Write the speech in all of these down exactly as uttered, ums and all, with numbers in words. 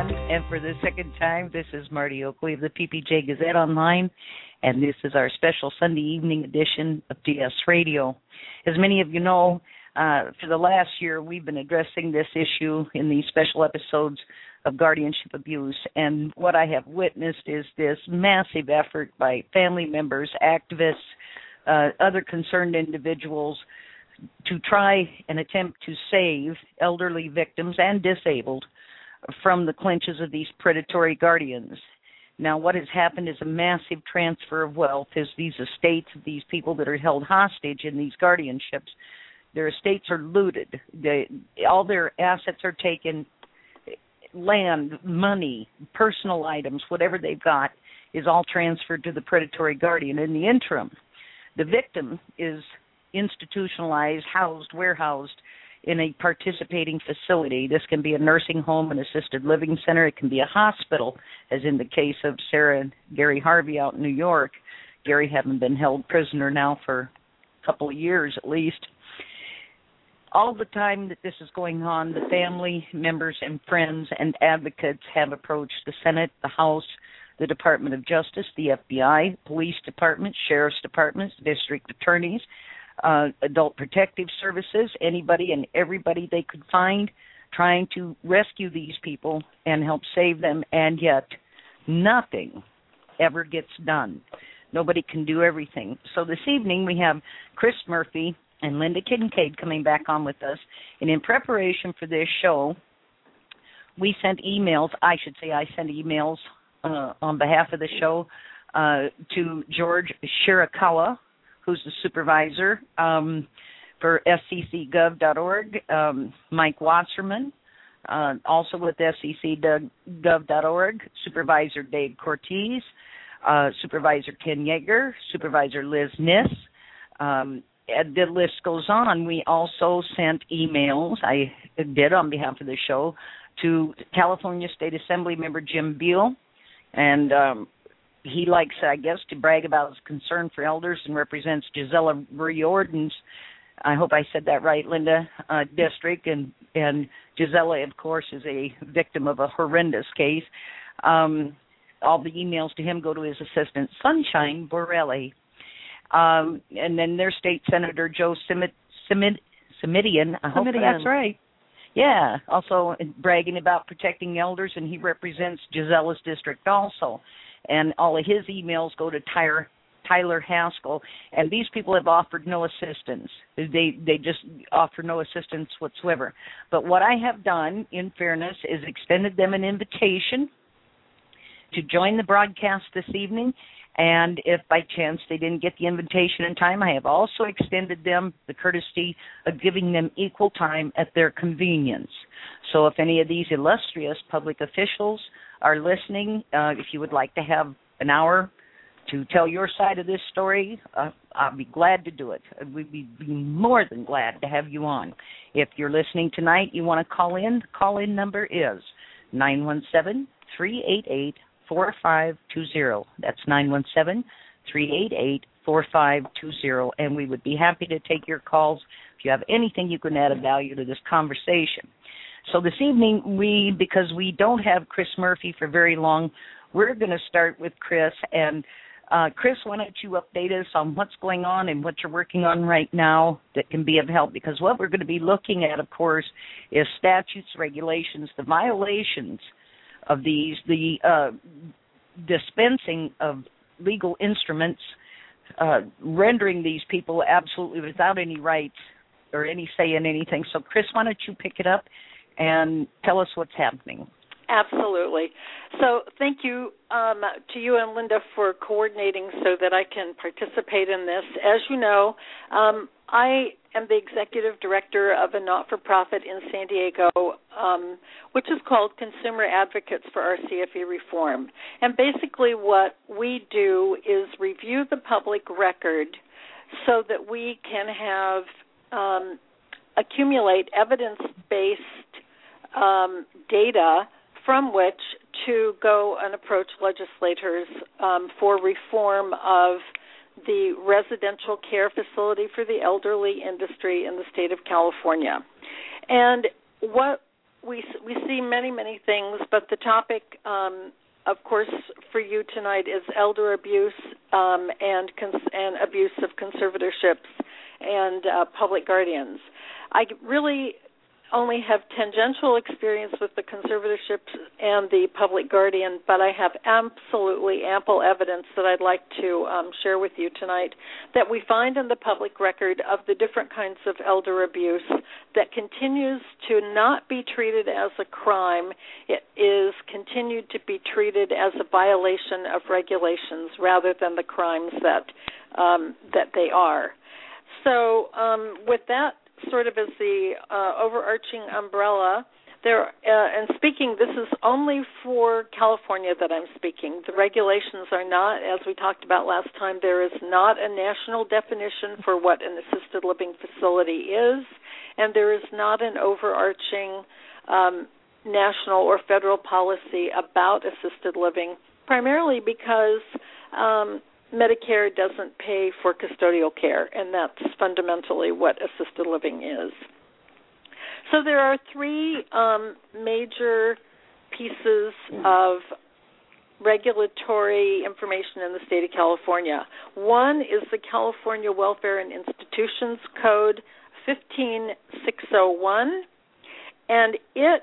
everyone. And for the second time, this is Marty Oakley of the P P J Gazette Online, and this is our special Sunday evening edition of D S Radio. As many of you know, uh, for the last year, we've been addressing this issue in these special episodes of guardianship abuse, and what I have witnessed is this massive effort by family members, activists, uh, other concerned individuals to try and attempt to save elderly victims and disabled from the clutches of these predatory guardians. Now, what has happened is a massive transfer of wealth as these estates of these people that are held hostage in these guardianships, their estates are looted. They, all their assets are taken, land, money, personal items, whatever they've got is all transferred to the predatory guardian. In the interim, the victim is institutionalized, housed, warehoused in a participating facility. This can be a nursing home, an assisted living center. It can be a hospital, as in the case of Sarah and Gary Harvey out in New York. Gary having been held prisoner now for a couple of years at least. All the time that this is going on, the family members and friends and advocates have approached the Senate, the House, the Department of Justice, the F B I, police departments, sheriff's departments, district attorneys, uh, adult protective services, anybody and everybody they could find, trying to rescue these people and help save them, and yet nothing ever gets done. Nobody can do everything. So this evening we have Chris Murphy and Linda Kincaid coming back on with us, and in preparation for this show, we sent emails, I should say I sent emails uh, on behalf of the show uh, to George Shirakawa, who's the supervisor um, for S C C gov dot org, um, Mike Wasserman, uh, also with S C C gov dot org, Supervisor Dave Cortez, uh, Supervisor Ken Yeager, Supervisor Liz Niss. Um, the list goes on. We also sent emails, I did on behalf of the show, to California State Assembly member Jim Beal, and um, he likes, I guess, to brag about his concern for elders and represents Gisela Riordan's, I hope I said that right, Linda, uh, district. And, and Gisela, of course, is a victim of a horrendous case. Um, all the emails to him go to his assistant, Sunshine Borelli. Um, and then their state senator, Joe Simit, Simit, Simidian, I hope Simidian. that's right. Yeah, also bragging about protecting elders, and he represents Gisela's district also. And all of his emails go to Tyler, Tyler Haskell, and these people have offered no assistance. They they just offer no assistance whatsoever. But what I have done, in fairness, is extended them an invitation to join the broadcast this evening, and if by chance they didn't get the invitation in time, I have also extended them the courtesy of giving them equal time at their convenience. So if any of these illustrious public officials are listening, uh, if you would like to have an hour to tell your side of this story, uh, I'll be glad to do it. We'd be, be more than glad to have you on. If you're listening tonight, you want to call in, the call-in number is nine one seven, three eight eight, four five two zero. That's nine one seven, three eight eight, four five two zero, and we would be happy to take your calls if you have anything you can add of value to this conversation. So this evening, we, because we don't have Chris Murphy for very long, we're going to start with Chris. And uh, Chris, why don't you update us on what's going on and what you're working on right now that can be of help? Because what we're going to be looking at, of course, is statutes, regulations, the violations of these, the uh, dispensing of legal instruments, uh, rendering these people absolutely without any rights or any say in anything. So, Chris, why don't you pick it up and tell us what's happening? Absolutely. So thank you um, to you and Linda for coordinating so that I can participate in this. As you know, um, I am the executive director of a not-for-profit in San Diego, um, which is called Consumer Advocates for R C F E Reform. And basically what we do is review the public record so that we can have um, accumulate evidence-based um, data from which to go and approach legislators um, for reform of the residential care facility for the elderly industry in the state of California. And what we we see many, many things, but the topic, um, of course, for you tonight is elder abuse um, and cons- and abuse of conservatorships and uh, public guardians. I really only have tangential experience with the conservatorships and the public guardian, but I have absolutely ample evidence that I'd like to um, share with you tonight that we find in the public record of the different kinds of elder abuse that continues to not be treated as a crime. It is continued to be treated as a violation of regulations rather than the crimes that um, that they are. So um, with that sort of as the uh, overarching umbrella, there, uh, and speaking, this is only for California that I'm speaking. The regulations are not, as we talked about last time, there is not a national definition for what an assisted living facility is, and there is not an overarching um, national or federal policy about assisted living, primarily because um, Medicare doesn't pay for custodial care, and that's fundamentally what assisted living is. So there are three um, major pieces of regulatory information in the state of California. One is the California Welfare and Institutions Code fifteen six oh one, and it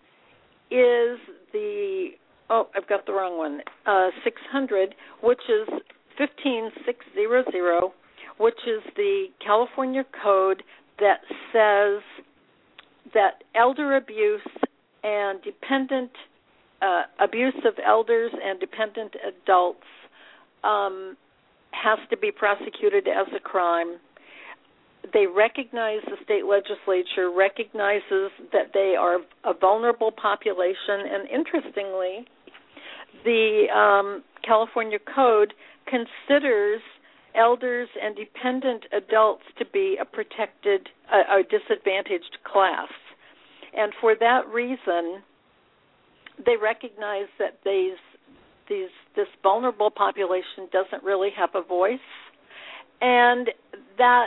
is the, oh, I've got the wrong one, uh, six hundred, which is fifteen six hundred, which is the California code that says that elder abuse and dependent uh, abuse of elders and dependent adults um, has to be prosecuted as a crime. They recognize, the state legislature recognizes that they are a vulnerable population, and interestingly, the um, California Code considers elders and dependent adults to be a protected, a, a disadvantaged class. And for that reason, they recognize that these, these, this vulnerable population doesn't really have a voice, and that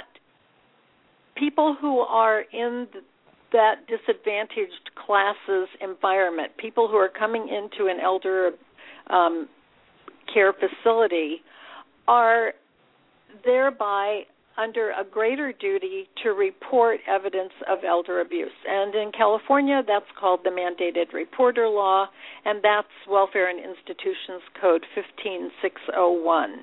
people who are in the, that disadvantaged classes environment, people who are coming into an elder um, care facility, are thereby under a greater duty to report evidence of elder abuse. And in California, that's called the Mandated Reporter Law, and that's Welfare and Institutions Code fifteen six oh one.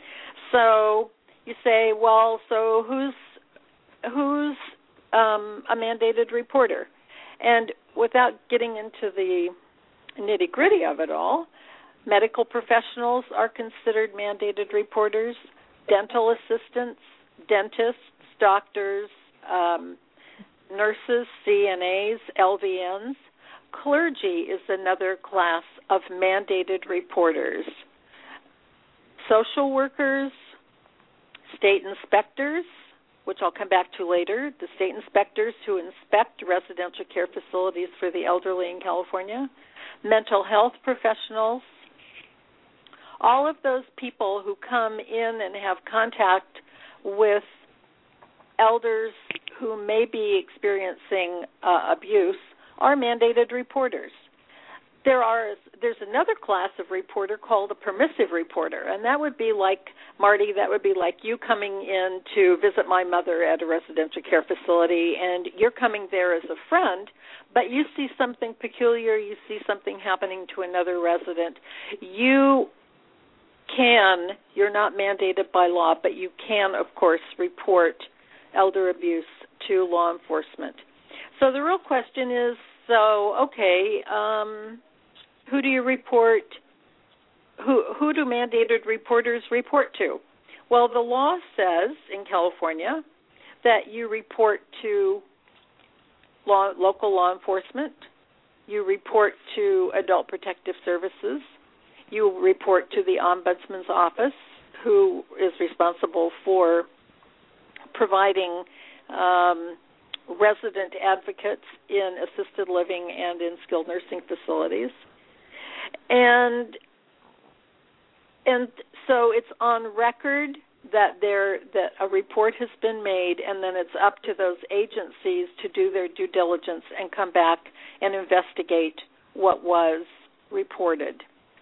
So you say, well, so who's who's um, a mandated reporter? And without getting into the nitty-gritty of it all, medical professionals are considered mandated reporters, dental assistants, dentists, doctors, um, nurses, C N As, L V Ns. Clergy is another class of mandated reporters. Social workers, state inspectors, which I'll come back to later, the state inspectors who inspect residential care facilities for the elderly in California, mental health professionals, all of those people who come in and have contact with elders who may be experiencing uh, abuse are mandated reporters. There are there's another class of reporter called a permissive reporter, and that would be like, Marty, that would be like you coming in to visit my mother at a residential care facility, and you're coming there as a friend, but you see something peculiar, you see something happening to another resident. You can, you're not mandated by law, but you can, of course, report elder abuse to law enforcement. So the real question is, so, okay, um, who do you report, who, who do mandated reporters report to? Well, the law says in California that you report to law, local law enforcement, you report to Adult Protective Services, you report to the Ombudsman's office, who is responsible for providing um, resident advocates in assisted living and in skilled nursing facilities. And and so it's on record that there that a report has been made, and then it's up to those agencies to do their due diligence and come back and investigate what was reported.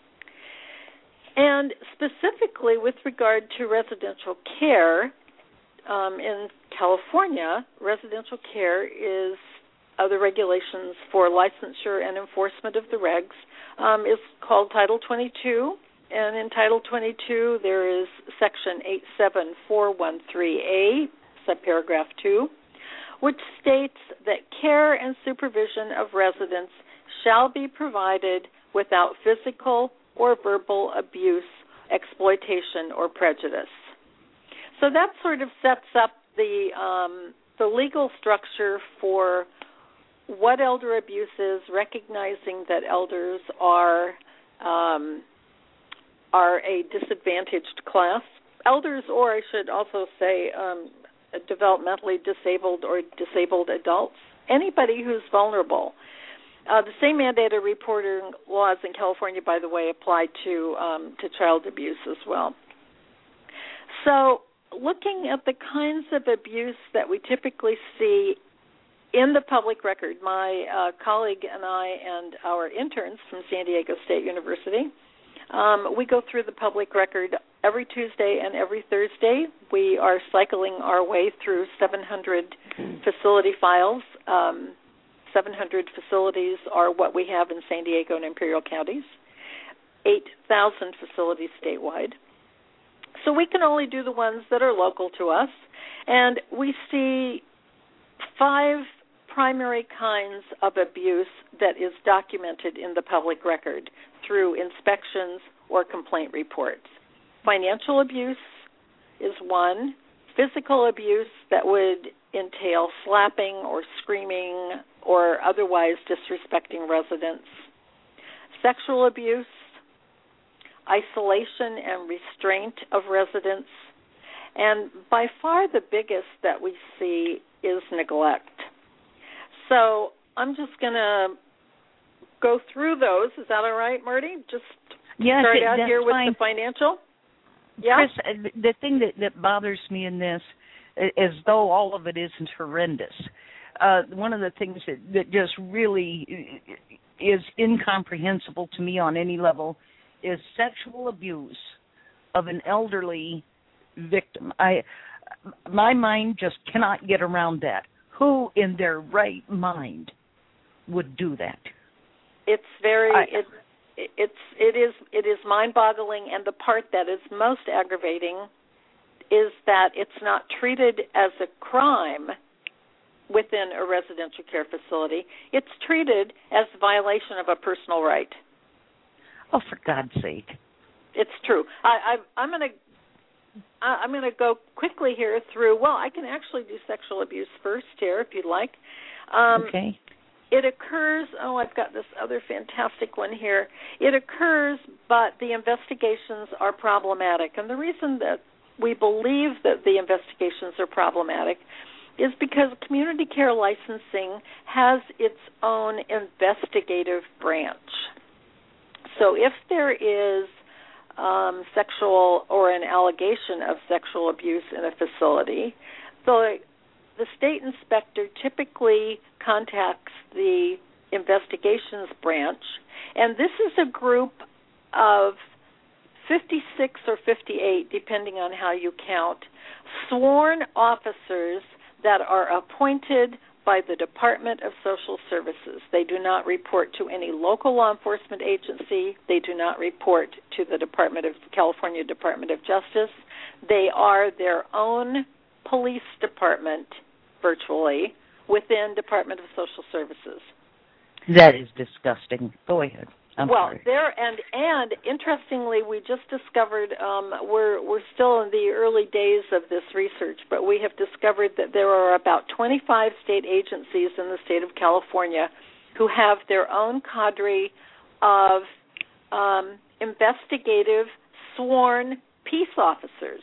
And specifically with regard to residential care, um, in California, residential care is uh, the regulations for licensure and enforcement of the regs um, is called Title twenty-two. And in Title twenty-two, there is Section eight seven four one three A, subparagraph two, which states that care and supervision of residents shall be provided without physical or verbal abuse, exploitation, or prejudice. So that sort of sets up the um, the legal structure for what elder abuse is, recognizing that elders are um, are a disadvantaged class. Elders, or I should also say um, developmentally disabled or disabled adults, anybody who's vulnerable. Uh, the same mandated reporting laws in California, by the way, apply to um, to child abuse as well. So looking at the kinds of abuse that we typically see in the public record, my uh, colleague and I and our interns from San Diego State University, um, we go through the public record every Tuesday and every Thursday. We are cycling our way through seven hundred facility files. Um, seven hundred facilities are what we have in San Diego and Imperial counties, eight thousand facilities statewide. So we can only do the ones that are local to us, and we see five primary kinds of abuse that is documented in the public record through inspections or complaint reports. Financial abuse is one. Physical abuse that would entail slapping or screaming or otherwise disrespecting residents. Sexual abuse, isolation and restraint of residents, and by far the biggest that we see is neglect. So I'm just going to go through those. Is that all right, Marty? Just yes, start it, out here with fine. the financial. Yeah. Chris, the thing that, that bothers me in this, as though all of it isn't horrendous, uh, one of the things that, that just really is incomprehensible to me on any level is sexual abuse of an elderly victim. I, my mind just cannot get around that. Who in their right mind would do that? It's very I, it, it's it is it is mind-boggling, and the part that is most aggravating is that it's not treated as a crime within a residential care facility. It's treated as a violation of a personal right. Oh, for God's sake! It's true. I, I, I'm going to. I'm going to go quickly here through, well, I can actually do sexual abuse first here if you'd like. Um, okay. It occurs, oh, I've got this other fantastic one here. It occurs, but the investigations are problematic. And the reason that we believe that the investigations are problematic is because community care licensing has its own investigative branch. So if there is Um, sexual or an allegation of sexual abuse in a facility, the, the state inspector typically contacts the investigations branch, and this is a group of fifty-six or fifty-eight, depending on how you count, sworn officers that are appointed by the Department of Social Services. They do not report to any local law enforcement agency. They do not report to the Department of California Department of Justice. They are their own police department, virtually, within Department of Social Services. That is disgusting. Go ahead. I'm well, sorry. there and and interestingly, we just discovered um, we're we're still in the early days of this research, but we have discovered that there are about twenty-five state agencies in the state of California who have their own cadre of um, investigative sworn peace officers.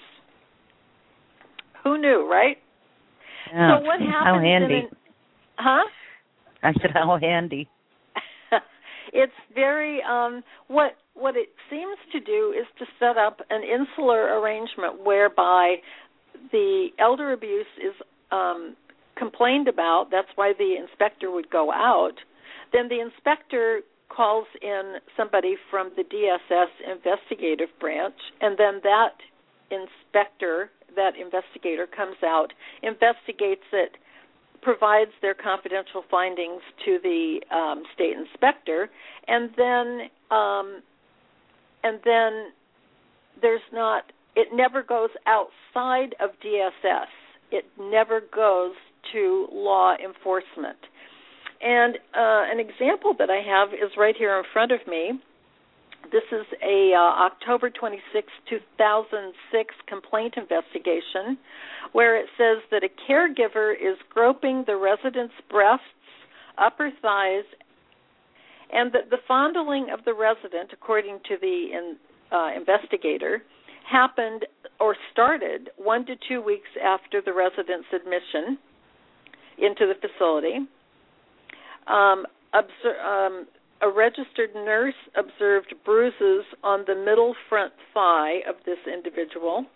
Who knew, right? Yeah. So what happens? How handy? In an, huh? I said, how handy. It's very um, what what it seems to do is to set up an insular arrangement whereby the elder abuse is um, complained about. That's why the inspector would go out. Then the inspector calls in somebody from the D S S investigative branch, and then that inspector, that investigator comes out, investigates it, provides their confidential findings to the um, state inspector, and then um, and then there's not. It never goes outside of D S S. It never goes to law enforcement. And uh, an example that I have is right here in front of me. This is a uh, October twenty-sixth, two thousand six complaint investigation where it says that a caregiver is groping the resident's breasts, upper thighs, and that the fondling of the resident, according to the in, uh, investigator, happened or started one to two weeks after the resident's admission into the facility. Um, obser- um, a registered nurse observed bruises on the middle front thigh of this individual.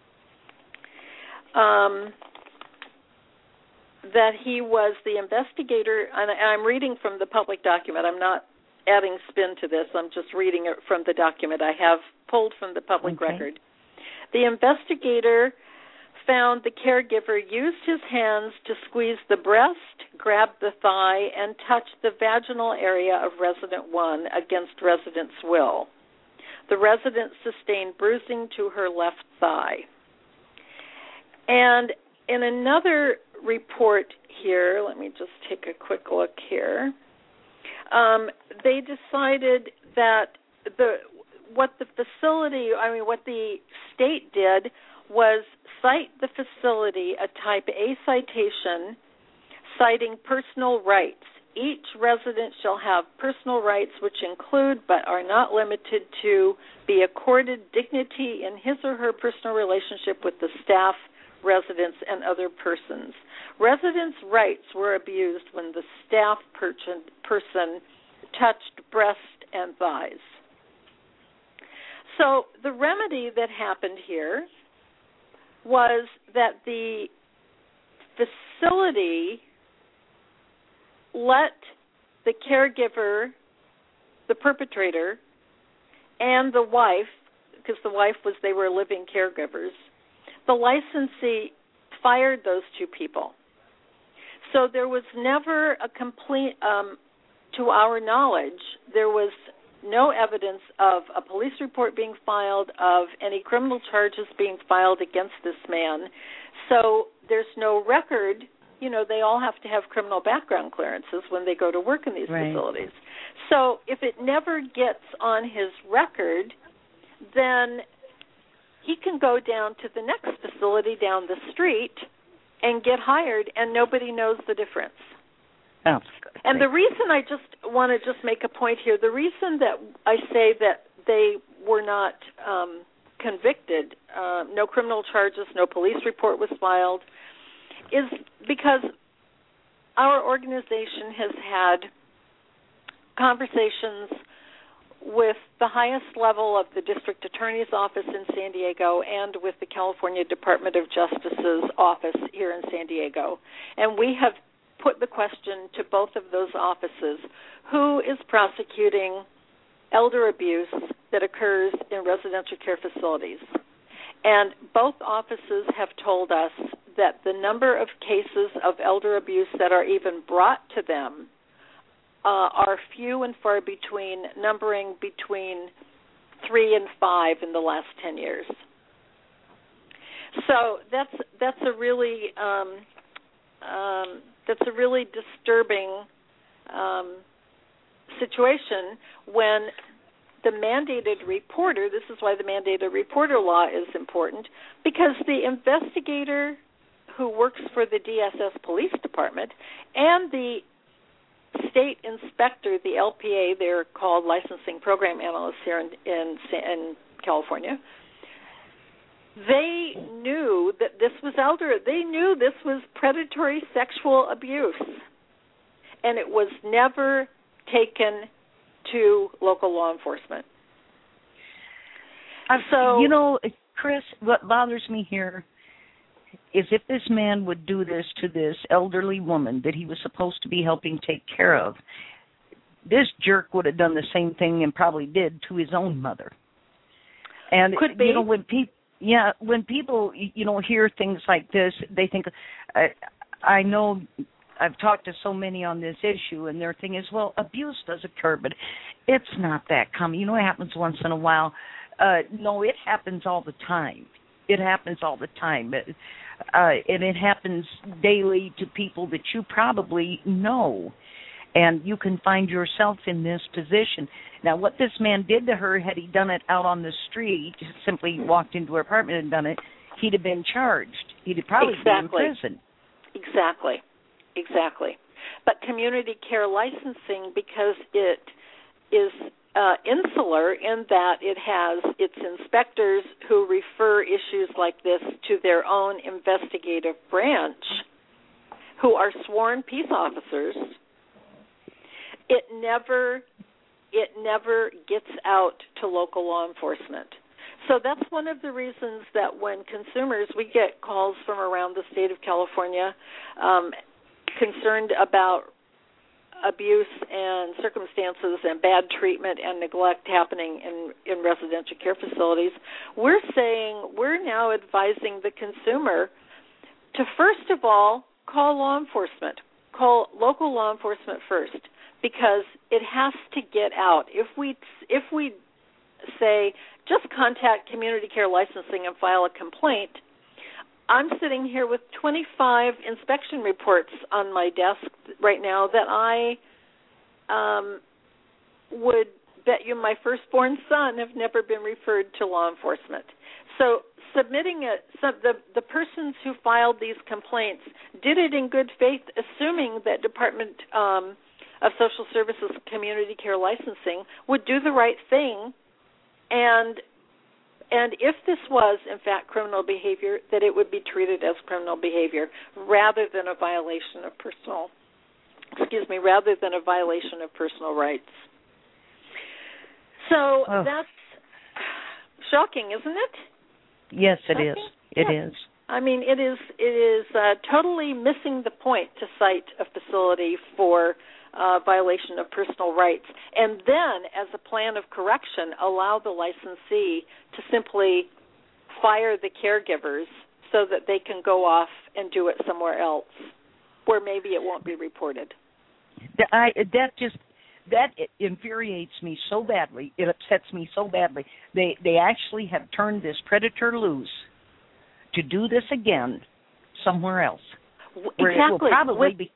Um, that he was the investigator, and I'm reading from the public document. I'm not adding spin to this. I'm just reading it from the document I have pulled from the public okay. record. The investigator found the caregiver used his hands to squeeze the breast, grab the thigh, and touch the vaginal area of resident one against resident's will. The resident sustained bruising to her left thigh. And in another report here, let me just take a quick look here, um, they decided that the what the facility, I mean, what the state did was cite the facility a Type A citation citing personal rights. Each resident shall have personal rights which include but are not limited to be accorded dignity in his or her personal relationship with the staff, residents, and other persons. Residents' rights were abused when the staff person, person touched breast and thighs. So the remedy that happened here was that the facility let the caregiver, the perpetrator, and the wife, because the wife was they were living caregivers, the licensee fired those two people. So there was never a complete, um, to our knowledge, there was no evidence of a police report being filed, of any criminal charges being filed against this man. So there's no record. You know, they all have to have criminal background clearances when they go to work in these right. facilities. So if it never gets on his record, then he can go down to the next facility down the street and get hired, and nobody knows the difference. Oh, and the reason I just want to just make a point here, the reason that I say that they were not um, convicted, uh, no criminal charges, no police report was filed, is because our organization has had conversations with the highest level of the district attorney's office in San Diego and with the California Department of Justice's office here in San Diego. And we have put the question to both of those offices, who is prosecuting elder abuse that occurs in residential care facilities? And both offices have told us that the number of cases of elder abuse that are even brought to them uh, are few and far between, numbering between three and five in the last ten years. So that's that's a really um, um, that's a really disturbing um, situation when the mandated reporter, this is why the mandated reporter law is important, because the investigator who works for the D S S Police Department and the state inspector, the L P A, they're called licensing program analysts here in, in, in California, they knew that this was elder. They knew this was predatory sexual abuse, and it was never taken to local law enforcement. So, you know, Chris, what bothers me here is if this man would do this to this elderly woman that he was supposed to be helping take care of, this jerk would have done the same thing and probably did to his own mother. And could be. You know, when people, yeah, when people, you know, hear things like this, they think, I, I know I've talked to so many on this issue, and their thing is, well, abuse does occur, but it's not that common. You know, it happens once in a while. Uh, no, it happens all the time. It happens all the time. Uh, and it happens daily to people that you probably know. And you can find yourself in this position. Now, what this man did to her, had he done it out on the street, simply walked into her apartment and done it, he'd have been charged. He'd have probably exactly. been in prison. Exactly. Exactly. But community care licensing, because it is uh, insular in that it has its inspectors who refer issues like this to their own investigative branch, who are sworn peace officers, it never it never gets out to local law enforcement. So that's one of the reasons that when consumers, we get calls from around the state of California um, concerned about abuse and circumstances and bad treatment and neglect happening in, in residential care facilities, we're saying, we're now advising the consumer to first of all call law enforcement, call local law enforcement first, because it has to get out. If we if we say just contact community care licensing and file a complaint, I'm sitting here with twenty-five inspection reports on my desk right now that I um, would bet you my firstborn son have never been referred to law enforcement. So submitting it, so the, the persons who filed these complaints did it in good faith, assuming that Department um, of Social Services Community Care Licensing would do the right thing, and and if this was, in fact, criminal behavior, that it would be treated as criminal behavior rather than a violation of personal, excuse me, rather than a violation of personal rights. So oh. that's shocking, isn't it? Yes, it shocking? is. It yes. is. I mean, it is. It is uh, totally missing the point to cite a facility for Uh, violation of personal rights, and then, as a plan of correction, allow the licensee to simply fire the caregivers so that they can go off and do it somewhere else, where maybe it won't be reported. I, that just that infuriates me so badly. It upsets me so badly. They they actually have turned this predator loose to do this again somewhere else, where exactly. it will probably With, be.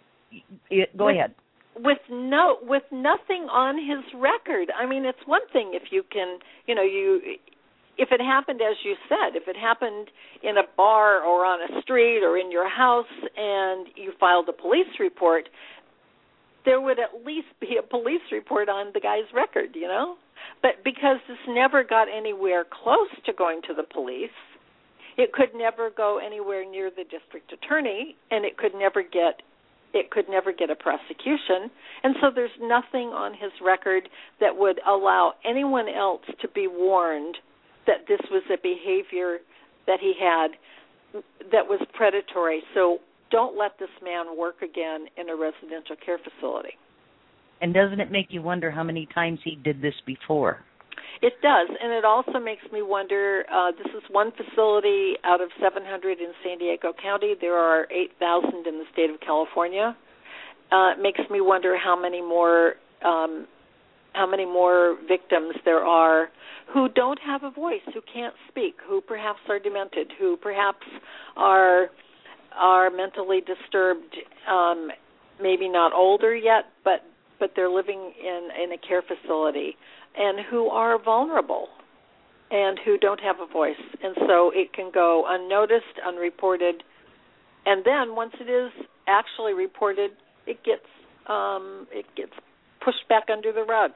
It, go with, ahead. With no, with nothing on his record. I mean, it's one thing if you can, you know, you, if it happened as you said, if it happened in a bar or on a street or in your house, and you filed a police report, there would at least be a police report on the guy's record, you know. But because this never got anywhere close to going to the police, it could never go anywhere near the district attorney, and it could never get. It could never get a prosecution, and so there's nothing on his record that would allow anyone else to be warned that this was a behavior that he had that was predatory. So don't let this man work again in a residential care facility. And doesn't it make you wonder how many times he did this before? It does, and it also makes me wonder, uh, this is one facility out of seven hundred in San Diego County. There are eight thousand in the state of California. Uh, it makes me wonder how many more um, how many more victims there are who don't have a voice, who can't speak, who perhaps are demented, who perhaps are are mentally disturbed, um, maybe not older yet, but, but they're living in, in a care facility, and who are vulnerable and who don't have a voice. And so it can go unnoticed, unreported, and then once it is actually reported, it gets um, it gets pushed back under the rug.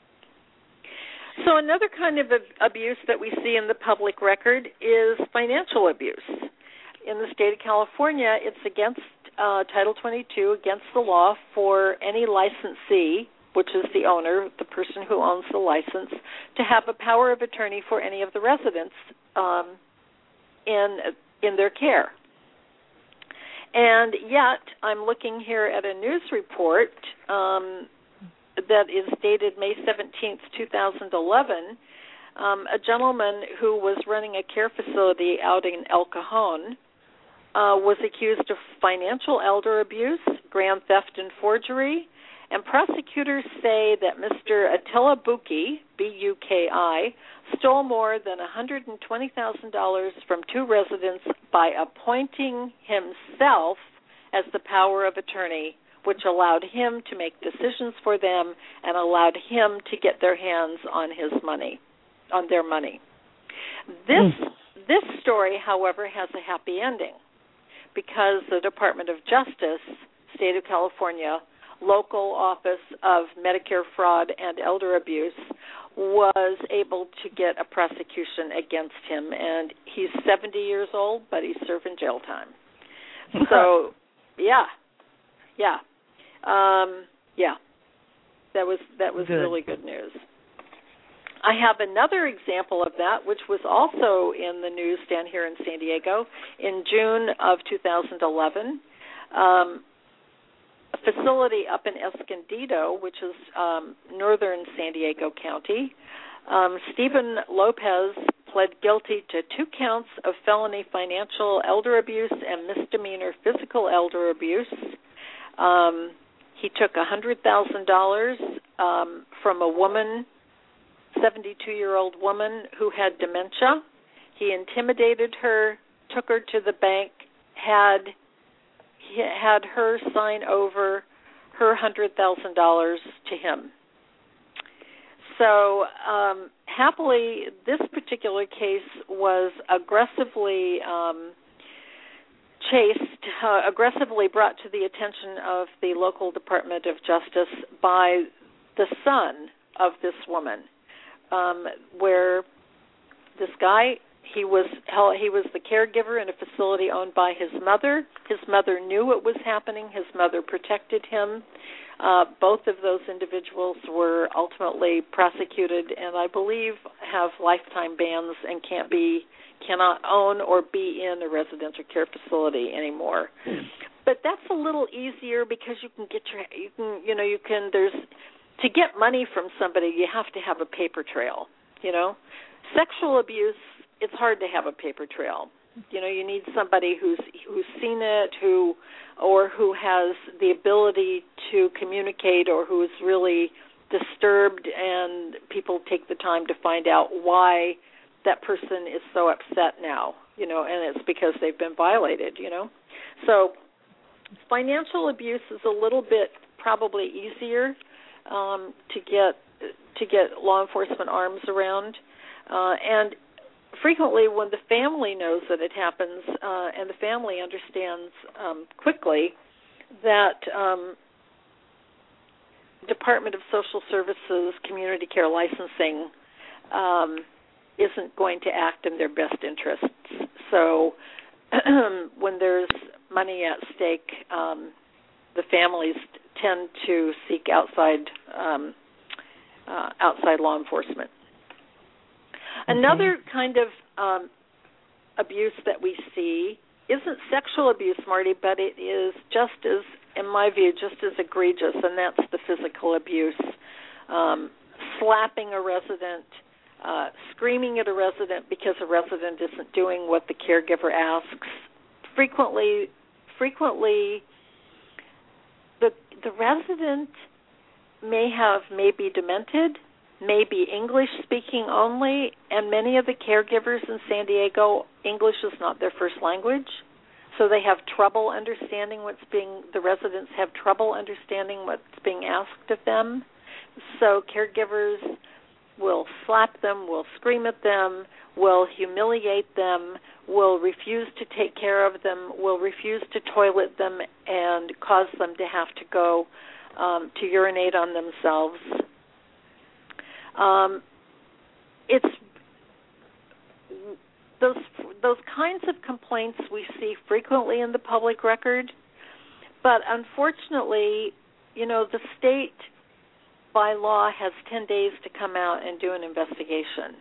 So another kind of abuse that we see in the public record is financial abuse. In the state of California, it's against uh, Title twenty-two, against the law for any licensee which is the owner, the person who owns the license, to have a power of attorney for any of the residents um, in in their care. And yet, I'm looking here at a news report um, that is dated May seventeenth, two thousand eleven. Um, a gentleman who was running a care facility out in El Cajon uh, was accused of financial elder abuse, grand theft, and forgery. And prosecutors say that Mister Attila Buki, B U K I, stole more than one hundred twenty thousand dollars from two residents by appointing himself as the power of attorney, which allowed him to make decisions for them and allowed him to get their hands on his money, on their money. This mm. this story, however, has a happy ending because the Department of Justice, State of California, Local Office of Medicare Fraud and Elder Abuse, was able to get a prosecution against him, and he's seventy years old, but he's serving jail time. So, yeah, yeah, um, yeah, that was that was good. really good news. I have another example of that, which was also in the news down here in San Diego in June of two thousand eleven. Um, a facility up in Escondido, which is um, northern San Diego County. Um, Stephen Lopez pled guilty to two counts of felony financial elder abuse and misdemeanor physical elder abuse. Um, he took one hundred thousand dollars um, from a woman, seventy-two-year-old woman who had dementia. He intimidated her, took her to the bank, had He had her sign over her one hundred thousand dollars to him. So um, happily, this particular case was aggressively um, chased, uh, aggressively brought to the attention of the local Department of Justice by the son of this woman, um, where this guy, He was he was the caregiver in a facility owned by his mother. His mother knew what was happening. His mother protected him. Uh, both of those individuals were ultimately prosecuted, and I believe have lifetime bans and can't be cannot own or be in a residential care facility anymore. But that's a little easier because you can get your you can you know you can there's to get money from somebody you have to have a paper trail. You know, sexual abuse, it's hard to have a paper trail. You know, you need somebody who's who's seen it, who or who has the ability to communicate, or who is really disturbed, and people take the time to find out why that person is so upset now. You know, and it's because they've been violated. You know, so financial abuse is a little bit probably easier um, to get to get law enforcement arms around, uh, and frequently when the family knows that it happens uh, and the family understands um, quickly that um, Department of Social Services community care licensing um, isn't going to act in their best interests. So when there's money at stake, um, the families tend to seek outside um, uh, outside law enforcement. Another kind of um, abuse that we see isn't sexual abuse, Marty, but it is just as, in my view, just as egregious, and that's the physical abuse. Um, slapping a resident, uh, screaming at a resident because a resident isn't doing what the caregiver asks. Frequently, frequently, the the resident may have may be demented, may be English-speaking only, and many of the caregivers in San Diego, English is not their first language, so they have trouble understanding what's being, the residents have trouble understanding what's being asked of them. So caregivers will slap them, will scream at them, will humiliate them, will refuse to take care of them, will refuse to toilet them, and cause them to have to go um, to urinate on themselves. Um, it's those those kinds of complaints we see frequently in the public record, but unfortunately, you know, the state by law, has ten days to come out and do an investigation.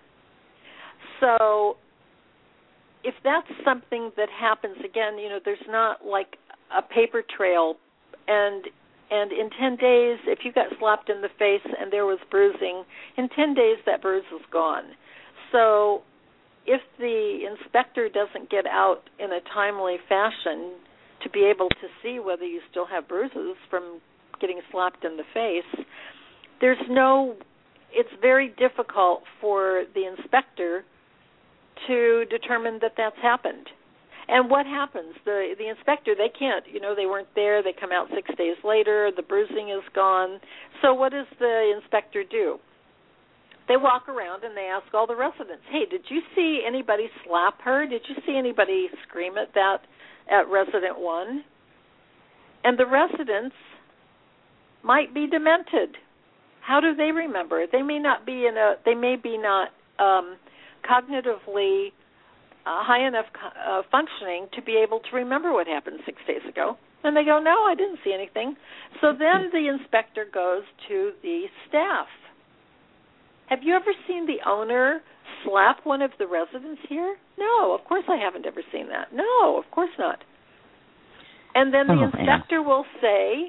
So if that's something that happens, again, you know, there's not like a paper trail, and and in ten days, if you got slapped in the face and there was bruising, in ten days that bruise is gone. So if the inspector doesn't get out in a timely fashion to be able to see whether you still have bruises from getting slapped in the face, there's no, it's very difficult for the inspector to determine that that's happened. And what happens? The the inspector, they can't, you know, they weren't there, they come out six days later, the bruising is gone. So what does the inspector do? They walk around and they ask all the residents, hey, did you see anybody slap her? Did you see anybody scream at that, at resident one? And the residents might be demented. How do they remember? They may not be in a, they may be not um, cognitively uh, high enough uh, functioning to be able to remember what happened six days ago. And they go, no, I didn't see anything. So then the inspector goes to the staff. Have you ever seen the owner slap one of the residents here? No, of course I haven't ever seen that. No, of course not. And then the oh, inspector man. will say,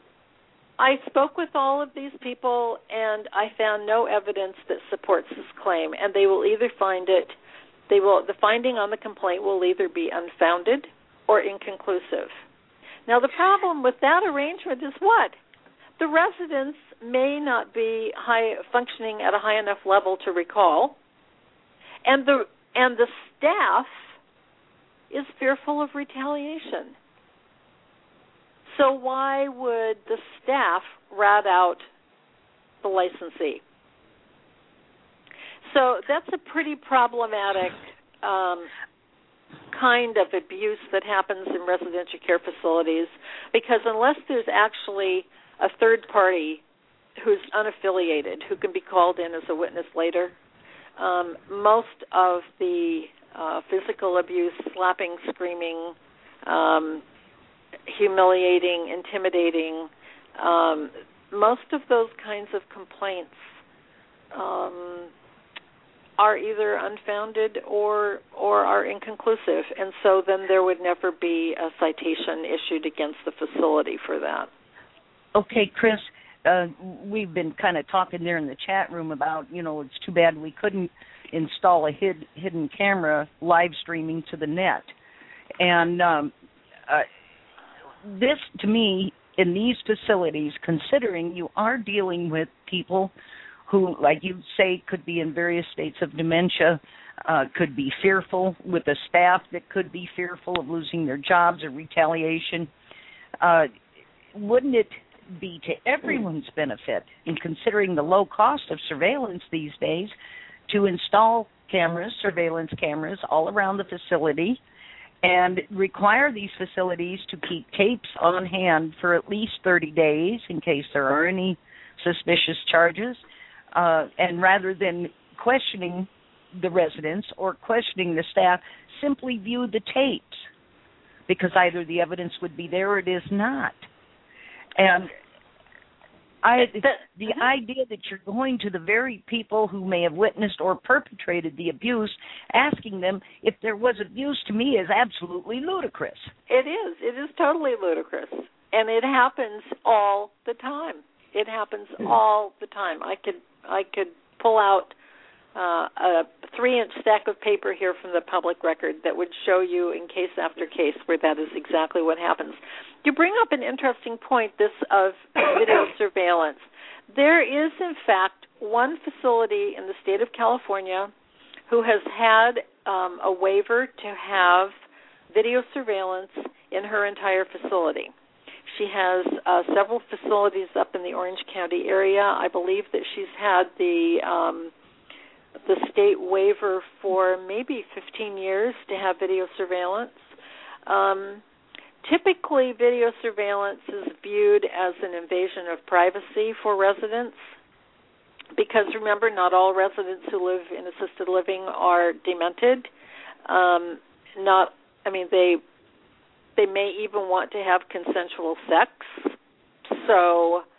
I spoke with all of these people and I found no evidence that supports this claim. And they will either find it, they will, the finding on the complaint will either be unfounded or inconclusive. Now the problem with that arrangement is what? The residents may not be high functioning at a high enough level to recall, and the and the staff is fearful of retaliation. So why would the staff rat out the licensee? So that's a pretty problematic um, kind of abuse that happens in residential care facilities, because unless there's actually a third party who's unaffiliated, who can be called in as a witness later, um, most of the uh, physical abuse, slapping, screaming, um, humiliating, intimidating, um, most of those kinds of complaints um, are either unfounded or or are inconclusive, and so then there would never be a citation issued against the facility for that. Okay, Chris, uh, we've been kind of talking there in the chat room about, you know, it's too bad we couldn't install a hid, hidden camera live streaming to the net. And um, uh, this, to me, in these facilities, considering you are dealing with people who, like you say, could be in various states of dementia, uh, could be fearful, with a staff that could be fearful of losing their jobs or retaliation, uh, wouldn't it be to everyone's benefit, in considering the low cost of surveillance these days, to install cameras, surveillance cameras, all around the facility, and require these facilities to keep tapes on hand for at least thirty days in case there are any suspicious charges, uh, and rather than questioning the residents or questioning the staff, simply view the tapes, because either the evidence would be there or it is not. And I, the, the idea that you're going to the very people who may have witnessed or perpetrated the abuse, asking them if there was abuse, to me is absolutely ludicrous. It is. It is totally ludicrous. And it happens all the time. It happens all the time. I could I could pull out uh, a three-inch stack of paper here from the public record that would show you in case after case where that is exactly what happens. You bring up an interesting point, this of video surveillance. There is, in fact, one facility in the state of California who has had um, a waiver to have video surveillance in her entire facility. She has uh, several facilities up in the Orange County area. I believe that she's had the um, the state waiver for maybe fifteen years to have video surveillance. Um, typically, video surveillance is viewed as an invasion of privacy for residents because, remember, not all residents who live in assisted living are demented. Um, not, I mean, they they may even want to have consensual sex. So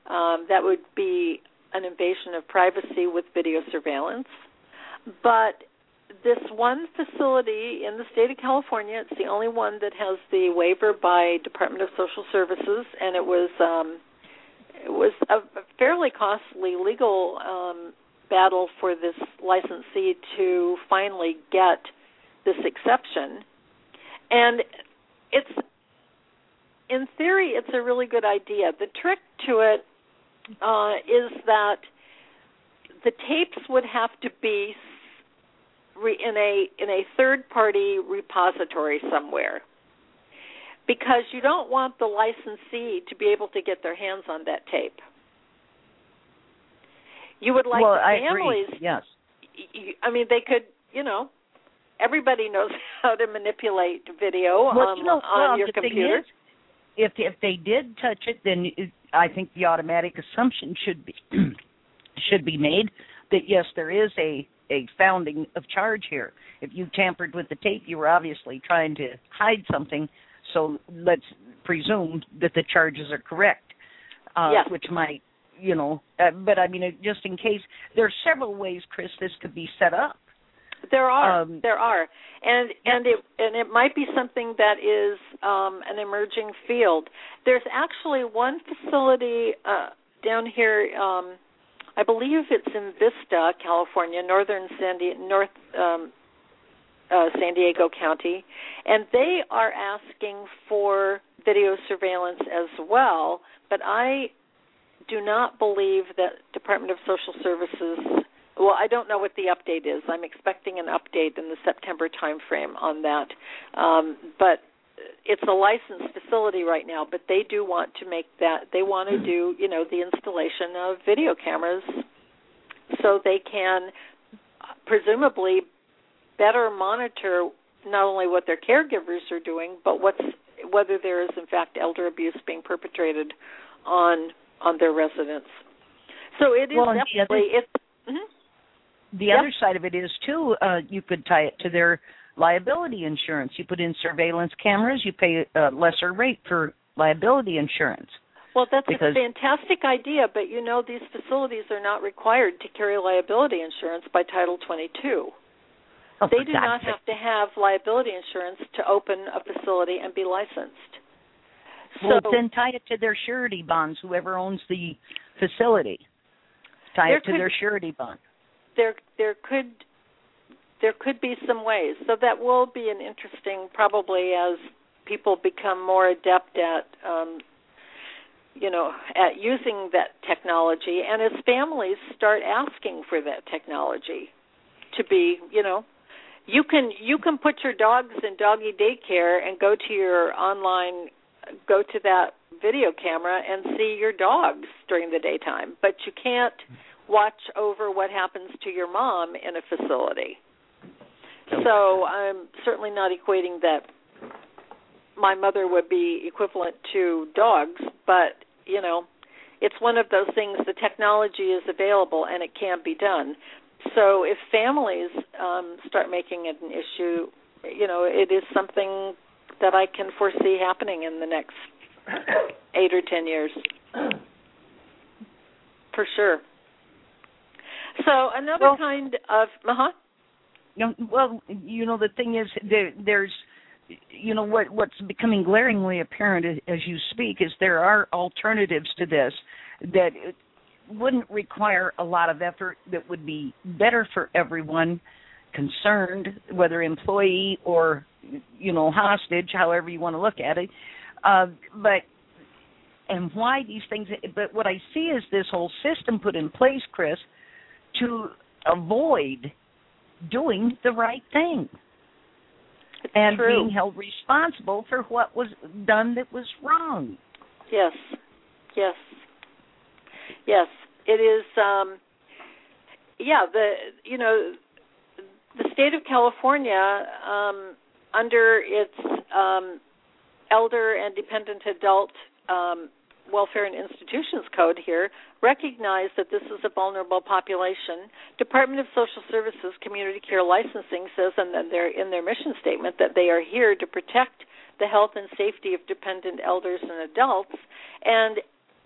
Um, that would be an invasion of privacy with video surveillance. But this one facility in the state of California, it's the only one that has the waiver by Department of Social Services, and it was um, it was a fairly costly legal um, battle for this licensee to finally get this exception. And it's, in theory, it's a really good idea. The trick to it uh, is that the tapes would have to be re- in a in a third-party repository somewhere, because you don't want the licensee to be able to get their hands on that tape. You would like well, the I families. agree. Yes. I mean, they could, you know, everybody knows how to manipulate video well, on, you know, on well, your the computer. Thing is, if if they did touch it, then it, I think the automatic assumption should be should be made that yes, there is a a founding of charge here. If you tampered with the tape, you were obviously trying to hide something. So let's presume that the charges are correct, uh, yes. which might, you know, uh, but I mean, uh, just in case, there are several ways, Chris, this could be set up. There are, um, there are, and and it and it might be something that is um, an emerging field. There's actually one facility uh, down here. Um, I believe it's in Vista, California, northern San Di- North um, uh, San Diego County, and they are asking for video surveillance as well. But I do not believe that Department of Social Services. Well, I don't know what the update is. I'm expecting an update in the September timeframe on that. Um, but it's a licensed facility right now, but they do want to make that, they want to do, you know, the installation of video cameras so they can presumably better monitor not only what their caregivers are doing, but what's whether there is, in fact, elder abuse being perpetrated on on their residents. So it is well, definitely, it's... Mm-hmm. The yep. other side of it is, too, uh, you could tie it to their liability insurance. You put in surveillance cameras, you pay a lesser rate for liability insurance. Well, that's because, a fantastic idea, but, you know, these facilities are not required to carry liability insurance by Title twenty-two. Oh, they do not have to have liability insurance to open a facility and be licensed. Well, so, then tie it to their surety bonds, whoever owns the facility. Tie it to could, their surety bond. There, there could, there could be some ways. So that will be an interesting, probably as people become more adept at, um, you know, at using that technology, and as families start asking for that technology to be, you know, you can you can put your dogs in doggy daycare and go to your online, go to that video camera and see your dogs during the daytime, but you can't watch over what happens to your mom in a facility. So I'm certainly not equating that my mother would be equivalent to dogs, but, you know, it's one of those things, the technology is available and it can be done. So if families um, start making it an issue, you know, it is something that I can foresee happening in the next eight or ten years. For sure. So another well, kind of, uh-huh. You know, well, you know, the thing is, there, there's, you know, what what's becoming glaringly apparent as, as you speak is there are alternatives to this that it wouldn't require a lot of effort, that would be better for everyone concerned, whether employee or, you know, hostage, however you want to look at it. Uh, but, and why these things, but what I see is this whole system put in place, Chris, to avoid doing the right thing. It's and true. being held responsible for what was done that was wrong. Yes, yes, yes. It is. Um, yeah, the you know the state of California um, under its um, Elder and Dependent Adult um, Welfare and Institutions Code here recognize that this is a vulnerable population. Department of Social Services Community Care Licensing says and then they're in their mission statement that they are here to protect the health and safety of dependent elders and adults. And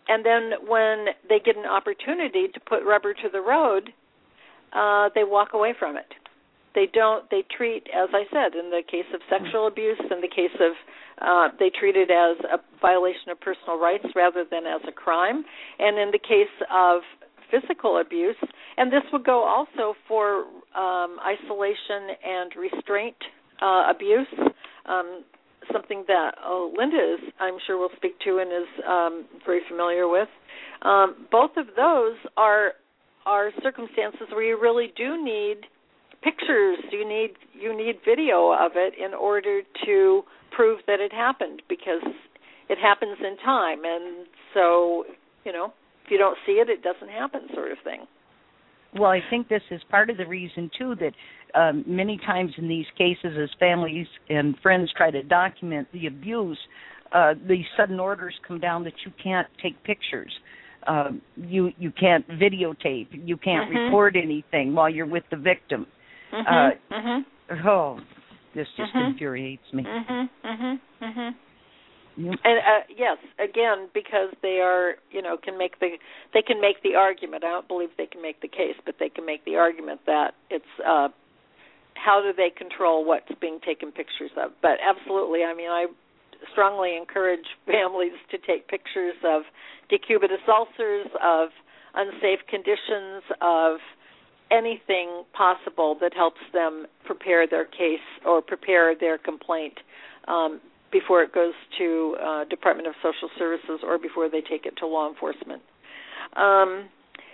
and then when they get an opportunity to put rubber to the road, uh, they walk away from it. They don't, they treat, as I said, in the case of sexual abuse, in the case of, uh, they treat it as a violation of personal rights rather than as a crime. And in the case of physical abuse, and this would go also for um, isolation and restraint uh, abuse, um, something that oh, Linda is, I'm sure, will speak to and is um, very familiar with. Um, both of those are are circumstances where you really do need pictures. You need you need video of it in order to prove that it happened, because it happens in time, and so you know if you don't see it, it doesn't happen, sort of thing. Well, I think this is part of the reason, too, that um, many times in these cases, as families and friends try to document the abuse, uh, these sudden orders come down that you can't take pictures. Um, you you can't videotape. You can't mm-hmm. record anything while you're with the victim. Mm-hmm. Uh, mm-hmm. Oh, this just mm-hmm. infuriates me. Mm-hmm. Mm-hmm. Mm-hmm. Yep. And uh, yes, again, because they are, you know, can make the they can make the argument. I don't believe they can make the case, but they can make the argument that it's uh, how do they control what's being taken pictures of? But absolutely, I mean, I strongly encourage families to take pictures of decubitus ulcers, of unsafe conditions, of anything possible that helps them prepare their case or prepare their complaint um, before it goes to uh, Department of Social Services or before they take it to law enforcement. Um,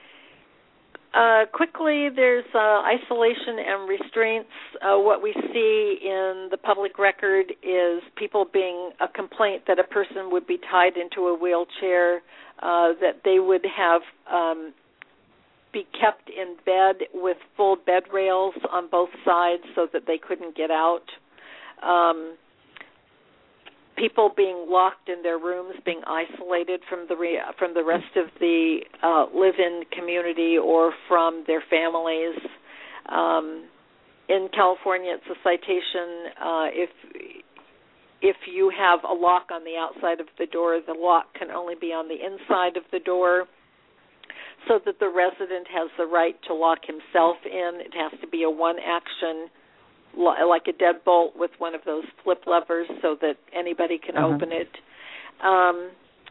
uh, quickly, there's uh, isolation and restraints. Uh, what we see in the public record is people being a complaint that a person would be tied into a wheelchair, uh, that they would have um, be kept in bed with full bed rails on both sides so that they couldn't get out. Um, people being locked in their rooms, being isolated from the re- from the rest of the uh, live-in community or from their families. Um, in California, it's a citation. Uh, if if you have a lock on the outside of the door, the lock can only be on the inside of the door, so that the resident has the right to lock himself in. It has to be a one-action, like a deadbolt with one of those flip levers so that anybody can uh-huh. open it. Um,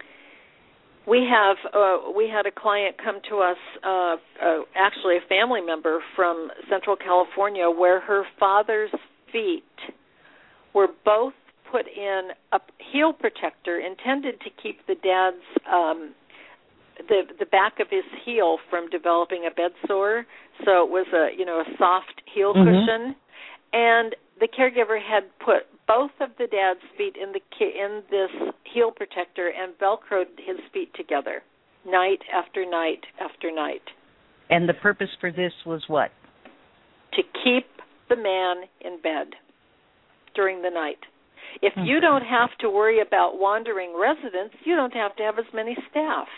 we have uh, we had a client come to us, uh, uh, actually a family member from Central California, where her father's feet were both put in a heel protector intended to keep the dad's um, the the back of his heel from developing a bed sore. So it was a you know a soft heel mm-hmm. cushion. And the caregiver had put both of the dad's feet in the in this heel protector and Velcroed his feet together, night after night after night. And the purpose for this was what? To keep the man in bed during the night. If mm-hmm. you don't have to worry about wandering residents, you don't have to have as many staff.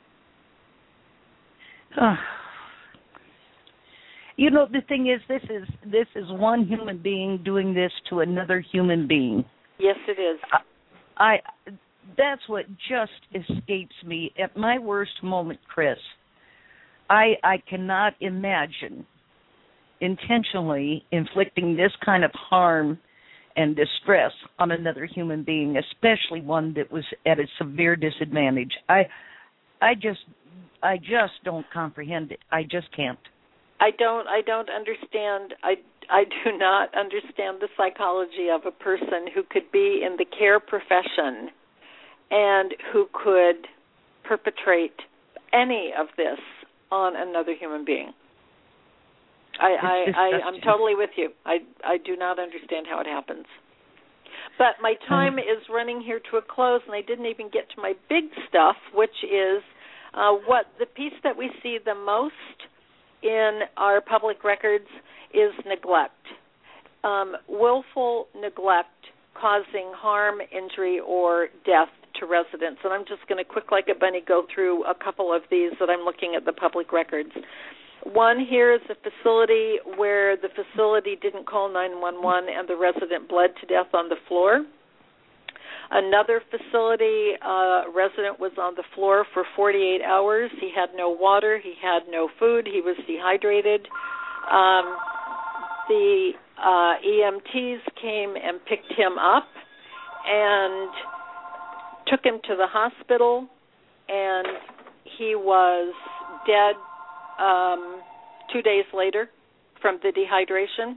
You know, the thing is, this is this is one human being doing this to another human being. Yes, it is. I, I that's what just escapes me at my worst moment, Chris. I I cannot imagine intentionally inflicting this kind of harm and distress on another human being, especially one that was at a severe disadvantage. I I just I just don't comprehend it. I just can't. I don't I don't understand I, I do not understand the psychology of a person who could be in the care profession and who could perpetrate any of this on another human being. I, I, I I'm totally with you. I I do not understand how it happens. But my time um, is running here to a close, and I didn't even get to my big stuff, which is uh, what the piece that we see the most in our public records is neglect. Um, willful neglect causing harm, injury, or death to residents. And I'm just going to, quick like a bunny, go through a couple of these that I'm looking at the public records. One here is a facility where the facility didn't call nine one one and the resident bled to death on the floor. Another facility, uh, a resident was on the floor for forty-eight hours. He had no water. He had no food. He was dehydrated. Um, the uh, E M Ts came and picked him up and took him to the hospital, and he was dead um, two days later from the dehydration.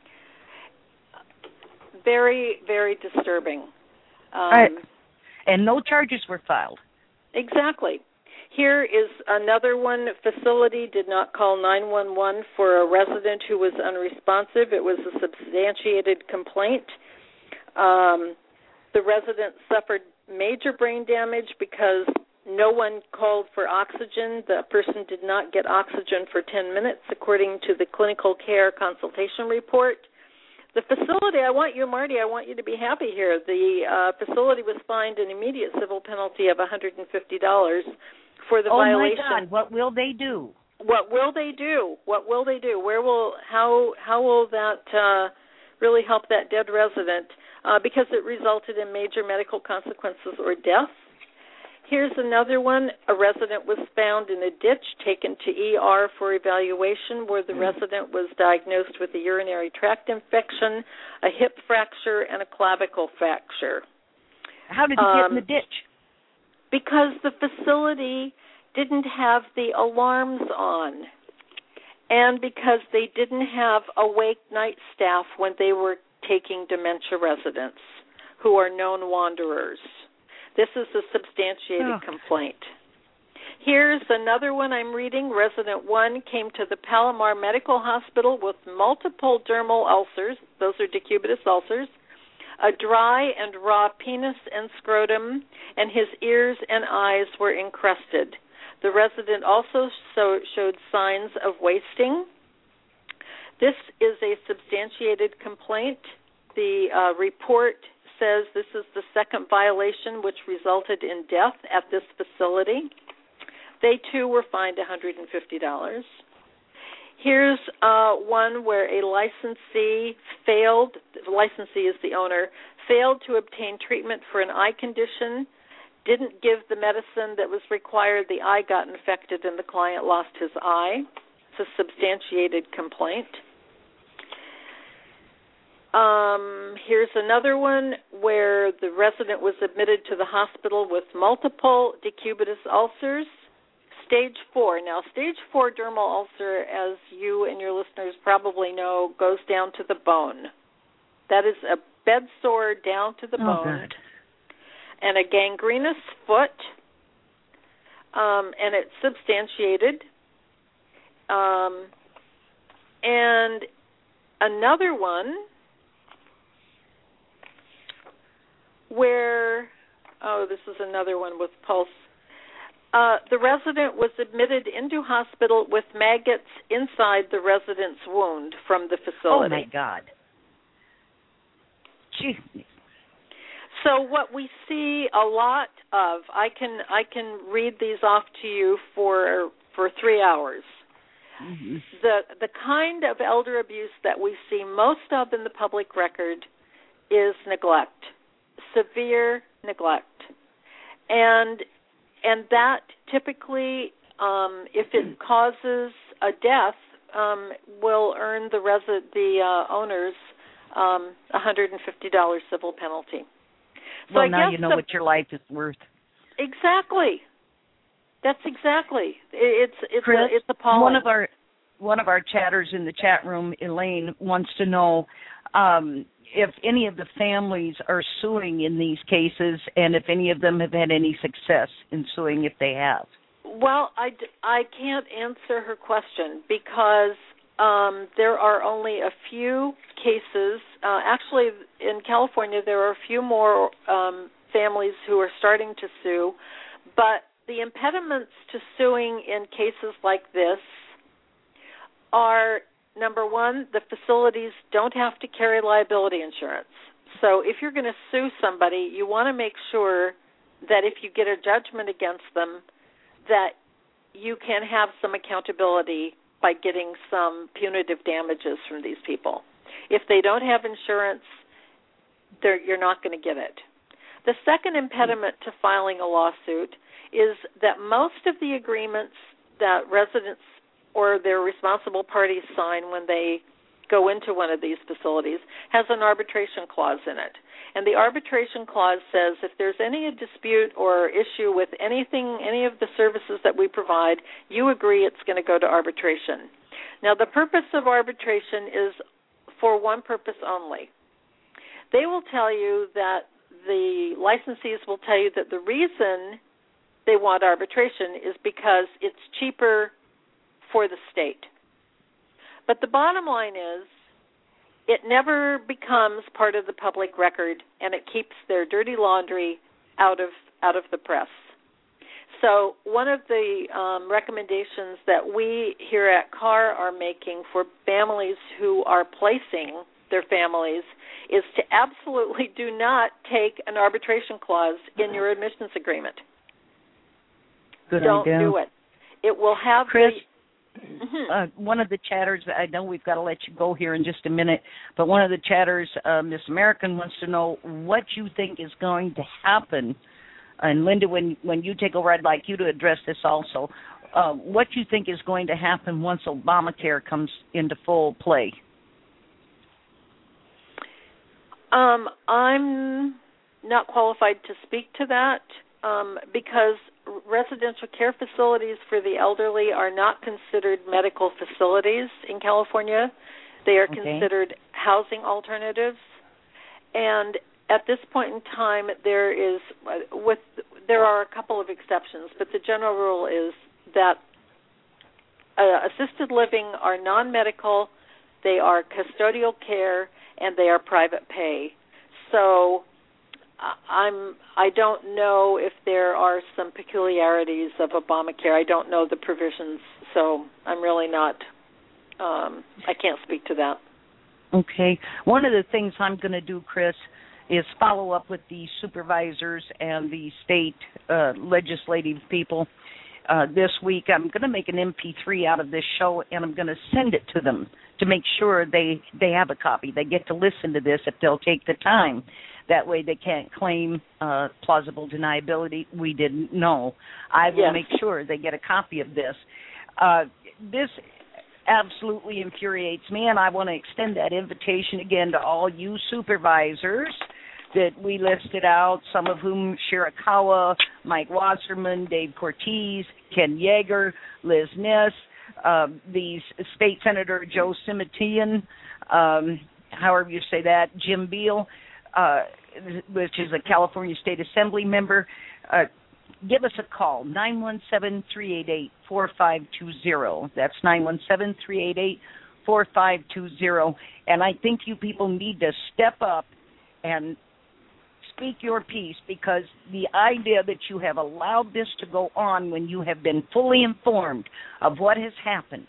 Very, very disturbing. Um, right. And no charges were filed. Exactly. Here is another one. Facility did not call nine one one for a resident who was unresponsive. It was a substantiated complaint. Um, the resident suffered major brain damage because no one called for oxygen. The person did not get oxygen for ten minutes, according to the clinical care consultation report. The facility, I want you, Marty, I want you to be happy here. The uh, facility was fined an immediate civil penalty of one hundred fifty dollars for the oh violation. Oh, my God, what will they do? What will they do? What will they do? Where will, how, how will that uh, really help that dead resident? Uh, because it resulted in major medical consequences or death. Here's another one. A resident was found in a ditch, taken to E R for evaluation, where the mm. resident was diagnosed with a urinary tract infection, a hip fracture, and a clavicle fracture. How did he um, get in the ditch? Because the facility didn't have the alarms on, and because they didn't have awake night staff when they were taking dementia residents who are known wanderers. This is a substantiated oh. complaint. Here's another one I'm reading. Resident one came to the Palomar Medical Hospital with multiple dermal ulcers. Those are decubitus ulcers. A dry and raw penis and scrotum, and his ears and eyes were encrusted. The resident also so, showed signs of wasting. This is a substantiated complaint. The uh, report says this is the second violation which resulted in death at this facility. They, too, were fined one hundred fifty dollars. Here's uh, one where a licensee failed, the licensee is the owner, failed to obtain treatment for an eye condition, didn't give the medicine that was required, the eye got infected, and the client lost his eye. It's a substantiated complaint. Um, here's another one where the resident was admitted to the hospital with multiple decubitus ulcers, stage four. Now, stage four dermal ulcer, as you and your listeners probably know, goes down to the bone. That is a bed sore down to the oh, bone. God. And a gangrenous foot, um, and it's substantiated. Um, and another one where, oh, this is another one with pulse. Uh, the resident was admitted into hospital with maggots inside the resident's wound from the facility. Oh, my God. Gee. So what we see a lot of, I can I can read these off to you for for three hours. Mm-hmm. The the kind of elder abuse that we see most of in the public record is neglect, severe neglect, and and that typically, um, if it causes a death, um, will earn the resi- the uh, owners um, one hundred fifty dollars civil penalty. So well, I now guess you know the, what your life is worth. Exactly. That's exactly. It's it's Chris, a, it's appalling. One of our one of our chatters in the chat room, Elaine, wants to know um, if any of the families are suing in these cases, and if any of them have had any success in suing, if they have. Well, I, I can't answer her question because um, there are only a few cases. Uh, actually, in California, there are a few more um, families who are starting to sue, but the impediments to suing in cases like this are, number one, the facilities don't have to carry liability insurance. So if you're going to sue somebody, you want to make sure that if you get a judgment against them, that you can have some accountability by getting some punitive damages from these people. If they don't have insurance, they're, you're not going to get it. The second impediment to filing a lawsuit is that most of the agreements that residents or their responsible parties sign when they go into one of these facilities has an arbitration clause in it. And the arbitration clause says if there's any dispute or issue with anything, any of the services that we provide, you agree it's going to go to arbitration. Now, the purpose of arbitration is for one purpose only. They will tell you that the licensees will tell you that the reason they want arbitration is because it's cheaper for the state. But the bottom line is it never becomes part of the public record, and it keeps their dirty laundry out of out of the press. So one of the um, recommendations that we here at C A R are making for families who are placing their families is to absolutely do not take an arbitration clause in your admissions agreement. Good Don't idea. do it. It will have Chris, the... Mm-hmm. uh, one of the chatters, I know we've got to let you go here in just a minute, but one of the chatters, uh, Miss American, wants to know what you think is going to happen. And Linda, when, when you take over, I'd like you to address this also. Uh, what you think is going to happen once Obamacare comes into full play? Um, I'm not qualified to speak to that um, because residential care facilities for the elderly are not considered medical facilities in California. They are okay. considered housing alternatives. And at this point in time, there is with there are a couple of exceptions, but the general rule is that uh, assisted living are non-medical, they are custodial care, and they are private pay. So I'm I don't know if there are some peculiarities of Obamacare. I don't know the provisions, so I'm really not. Um, I can't speak to that. Okay. One of the things I'm going to do, Chris, is follow up with the supervisors and the state uh, legislative people uh, this week. I'm going to make an M P three out of this show, and I'm going to send it to them to make sure they, they have a copy. They get to listen to this if they'll take the time. That way they can't claim uh, plausible deniability. We didn't know. I will yes. make sure they get a copy of this. Uh, this absolutely infuriates me, and I want to extend that invitation again to all you supervisors that we listed out, some of whom Shirakawa, Mike Wasserman, Dave Cortez, Ken Yeager, Liz Ness, uh, the State Senator Joe Simitian, um, however you say that, Jim Beal, uh, which is a California State Assembly member. Uh, give us a call, nine one seven, three eight eight, four five two zero. That's nine one seven, three eight eight, four five two zero. And I think you people need to step up and speak your piece, because the idea that you have allowed this to go on when you have been fully informed of what has happened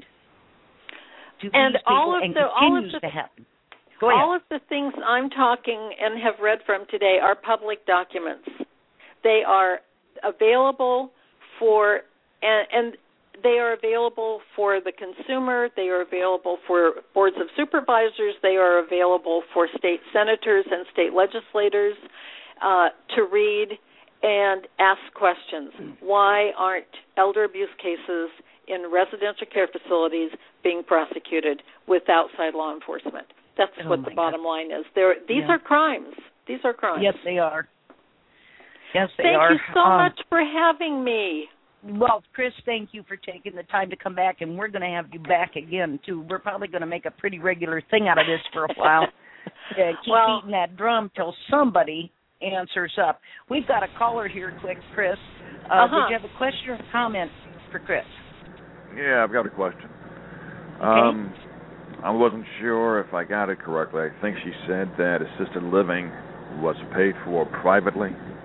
to and these all people of and the, all continues of the, to happen. Go ahead. All of the things I'm talking and have read from today are public documents. They are available for, and, and they are available for the consumer. They are available for boards of supervisors. They are available for state senators and state legislators uh, to read and ask questions. Why aren't elder abuse cases in residential care facilities being prosecuted with outside law enforcement? That's oh what the bottom God. line is. There, these yeah. are crimes. These are crimes. Yes, they are. Yes, they thank are. Thank you so um, much for having me. Well, Chris, thank you for taking the time to come back, and we're going to have you back again, too. We're probably going to make a pretty regular thing out of this for a while. uh, keep well, beating that drum till somebody answers up. We've got a caller here quick, Chris. Uh, uh-huh. Did you have a question or comment for Chris? Yeah, I've got a question. Okay. Um, I wasn't sure if I got it correctly. I think she said that assisted living was paid for privately.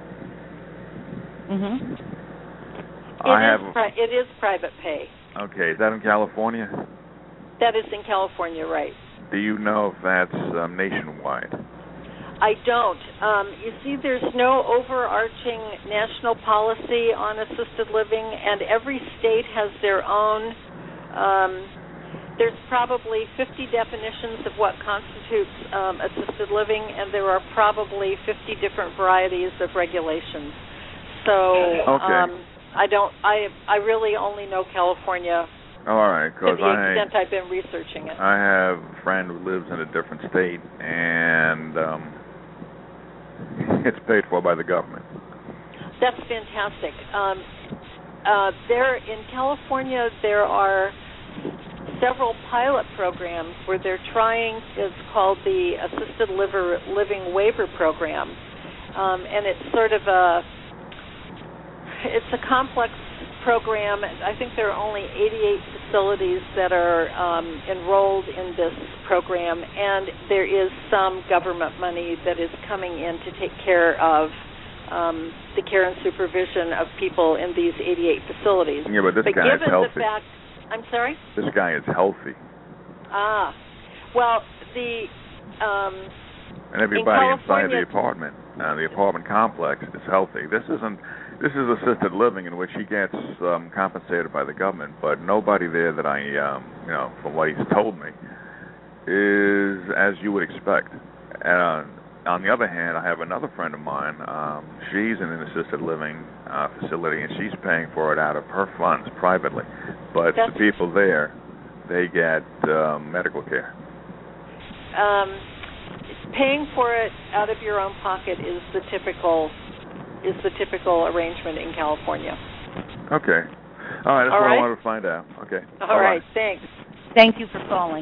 Mm-hmm. It, I is have. pri- it is private pay. Okay, is that in California? That is in California, right? Do you know if that's um, nationwide? I don't. Um, you see, there's no overarching national policy on assisted living, and every state has their own um, there's probably fifty definitions of what constitutes um, assisted living, and there are probably fifty different varieties of regulations. So okay. um, I don't. I I really only know California. All right, because to the I extent I've been researching it. I have a friend who lives in a different state, and um, it's paid for by the government. That's fantastic. Um, uh, there in California, there are several pilot programs where they're trying. It's called the Assisted Liver, Living Waiver Program, um, and it's sort of a it's a complex program. I think there are only eighty-eight facilities that are um, enrolled in this program, and there is some government money that is coming in to take care of um, the care and supervision of people in these eighty-eight facilities. Yeah, but this but guy is given healthy. The fact, I'm sorry? This guy is healthy. Ah. Well, the... Um, and everybody in inside the apartment, uh, the apartment complex, is healthy. This isn't... This is assisted living in which he gets um, compensated by the government, but nobody there that I, um, you know, from what he's told me, is as you would expect. Uh, on the other hand, I have another friend of mine. Um, she's in an assisted living uh, facility, and she's paying for it out of her funds privately. But That's the people there, they get um, medical care. Um, paying for it out of your own pocket is the typical. is the typical arrangement in California. Okay. All right, that's All what right. I wanted to find out. Okay. All, All right. right, thanks. Thank you for calling.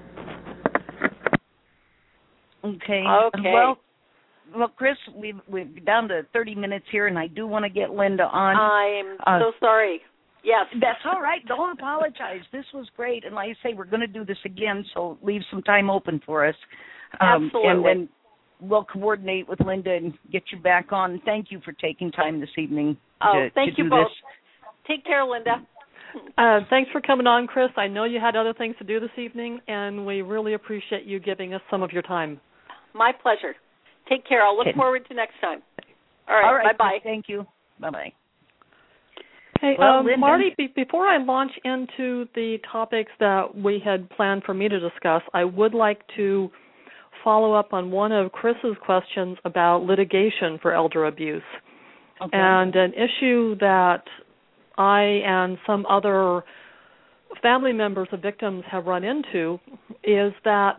Okay. Okay. Well, well, Chris, we've we're down to thirty minutes here, and I do want to get Linda on. I'm uh, so sorry. Yes. That's all right. Don't apologize. This was great, and like I say, we're going to do this again, so leave some time open for us. Um, Absolutely. And then we'll coordinate with Linda and get you back on. Thank you for taking time this evening oh, to, thank to you do both. this. Take care, Linda. Uh, thanks for coming on, Chris. I know you had other things to do this evening, and we really appreciate you giving us some of your time. My pleasure. Take care. I'll look Okay. forward to next time. All right. All right. Bye-bye. Thank you. Bye-bye. Hey, Well, um, Linda- Marty, be- before I launch into the topics that we had planned for me to discuss, I would like to follow up on one of Chris's questions about litigation for elder abuse. Okay. And an issue that I and some other family members of victims have run into is that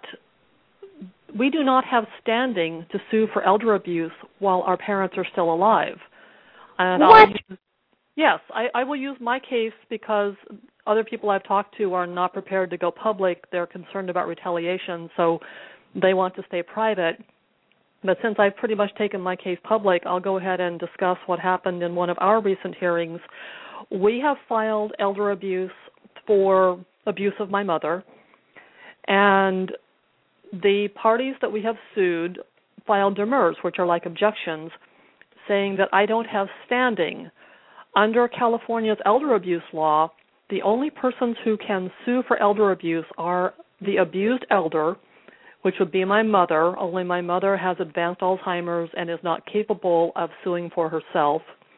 we do not have standing to sue for elder abuse while our parents are still alive. And What? I'll use, yes, I, I will use my case because other people I've talked to are not prepared to go public. They're concerned about retaliation, so they want to stay private. But since I've pretty much taken my case public, I'll go ahead and discuss what happened in one of our recent hearings. We have filed elder abuse for abuse of my mother, and the parties that we have sued filed demurs, which are like objections, saying that I don't have standing. Under California's elder abuse law, the only persons who can sue for elder abuse are the abused elder, which would be my mother, only my mother has advanced Alzheimer's and is not capable of suing for herself,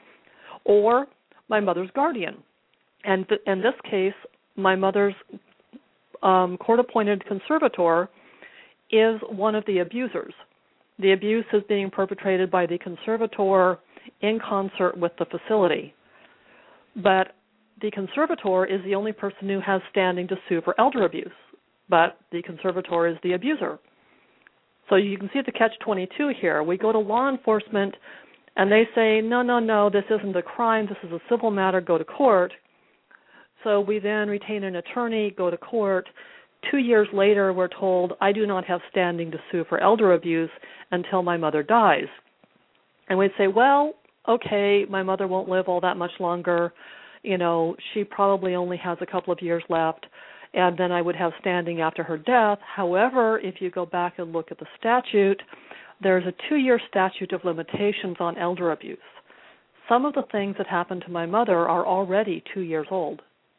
or my mother's guardian. And th- in this case, my mother's um, court-appointed conservator is one of the abusers. The abuse is being perpetrated by the conservator in concert with the facility. But the conservator is the only person who has standing to sue for elder abuse. But the conservator is the abuser. So you can see the catch twenty-two here. We go to law enforcement, and they say, no, no, no, this isn't a crime. This is a civil matter. Go to court. So we then retain an attorney, go to court. Two years later, we're told, I do not have standing to sue for elder abuse until my mother dies. And we'd say, well, okay, my mother won't live all that much longer. You know, she probably only has a couple of years left. And then I would have standing after her death. However, if you go back and look at the statute, there's a two-year statute of limitations on elder abuse. Some of the things that happened to my mother are already two years old.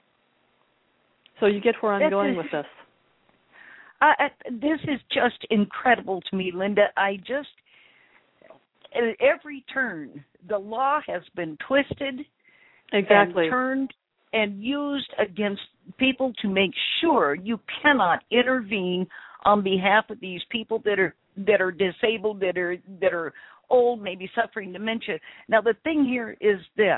So you get where I'm That going is, with this. Uh, this is just incredible to me, Linda. I just, at every turn, the law has been twisted Exactly. and turned, and used against people to make sure you cannot intervene on behalf of these people that are that are disabled, that are that are old, maybe suffering dementia. Now, the thing here is this.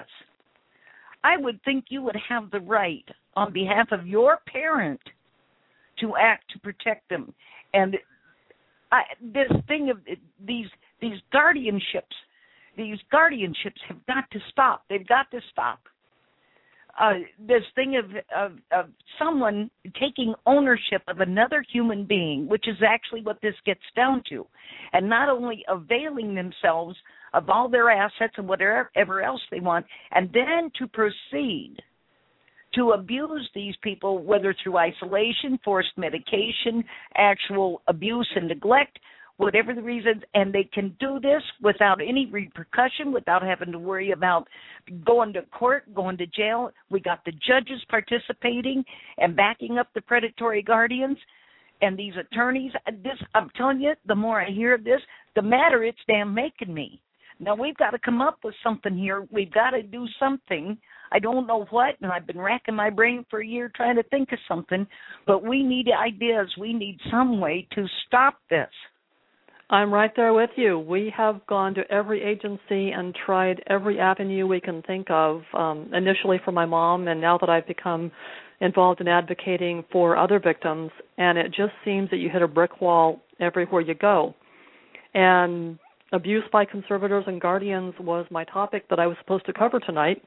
I would think you would have the right on behalf of your parent to act to protect them. And I, this thing of these these guardianships, these guardianships have got to stop. They've got to stop. Uh, this thing of, of, of someone taking ownership of another human being, which is actually what this gets down to, and not only availing themselves of all their assets and whatever else they want, and then to proceed to abuse these people, whether through isolation, forced medication, actual abuse and neglect, whatever the reasons, and they can do this without any repercussion, without having to worry about going to court, going to jail. We got the judges participating and backing up the predatory guardians and these attorneys. This, I'm telling you, the more I hear of this, the madder it's damn making me. Now, we've got to come up with something here. We've got to do something. I don't know what, and I've been racking my brain for a year trying to think of something, but we need ideas. We need some way to stop this. I'm right there with you. We have gone to every agency and tried every avenue we can think of, um, initially for my mom, and now that I've become involved in advocating for other victims, and it just seems that you hit a brick wall everywhere you go. And abuse by conservators and guardians was my topic that I was supposed to cover tonight.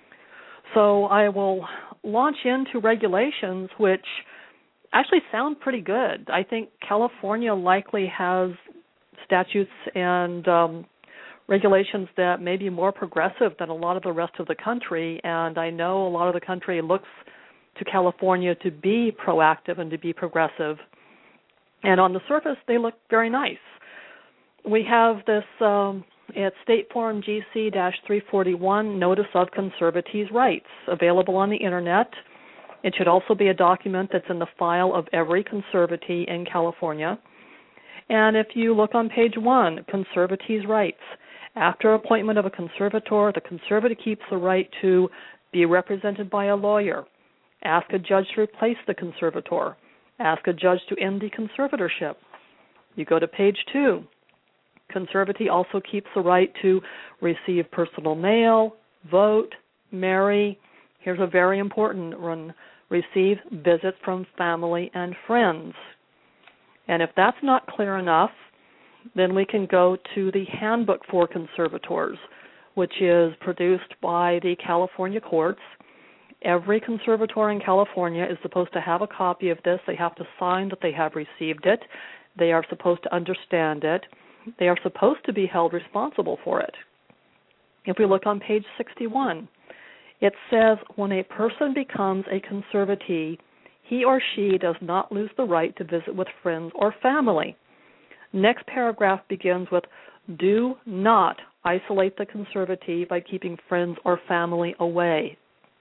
So I will launch into regulations which actually sound pretty good. I think California likely has statutes and um, regulations that may be more progressive than a lot of the rest of the country, and I know a lot of the country looks to California to be proactive and to be progressive. And on the surface, they look very nice. We have this um, at State Form G C three forty-one, Notice of Conservatees' Rights, available on the Internet. It should also be a document that's in the file of every conservatee in California. And if you look on page one, Conservatees' Rights, after appointment of a conservator, the conservatee keeps the right to be represented by a lawyer, ask a judge to replace the conservator, ask a judge to end the conservatorship. You go to page two. Conservatee also keeps the right to receive personal mail, vote, marry. Here's a very important one, receive visits from family and friends. And if that's not clear enough, then we can go to the Handbook for Conservators, which is produced by the California courts. Every conservator in California is supposed to have a copy of this. They have to sign that they have received it. They are supposed to understand it. They are supposed to be held responsible for it. If we look on page sixty-one, it says when a person becomes a conservatee, he or she does not lose the right to visit with friends or family. Next paragraph begins with, do not isolate the conservatee by keeping friends or family away.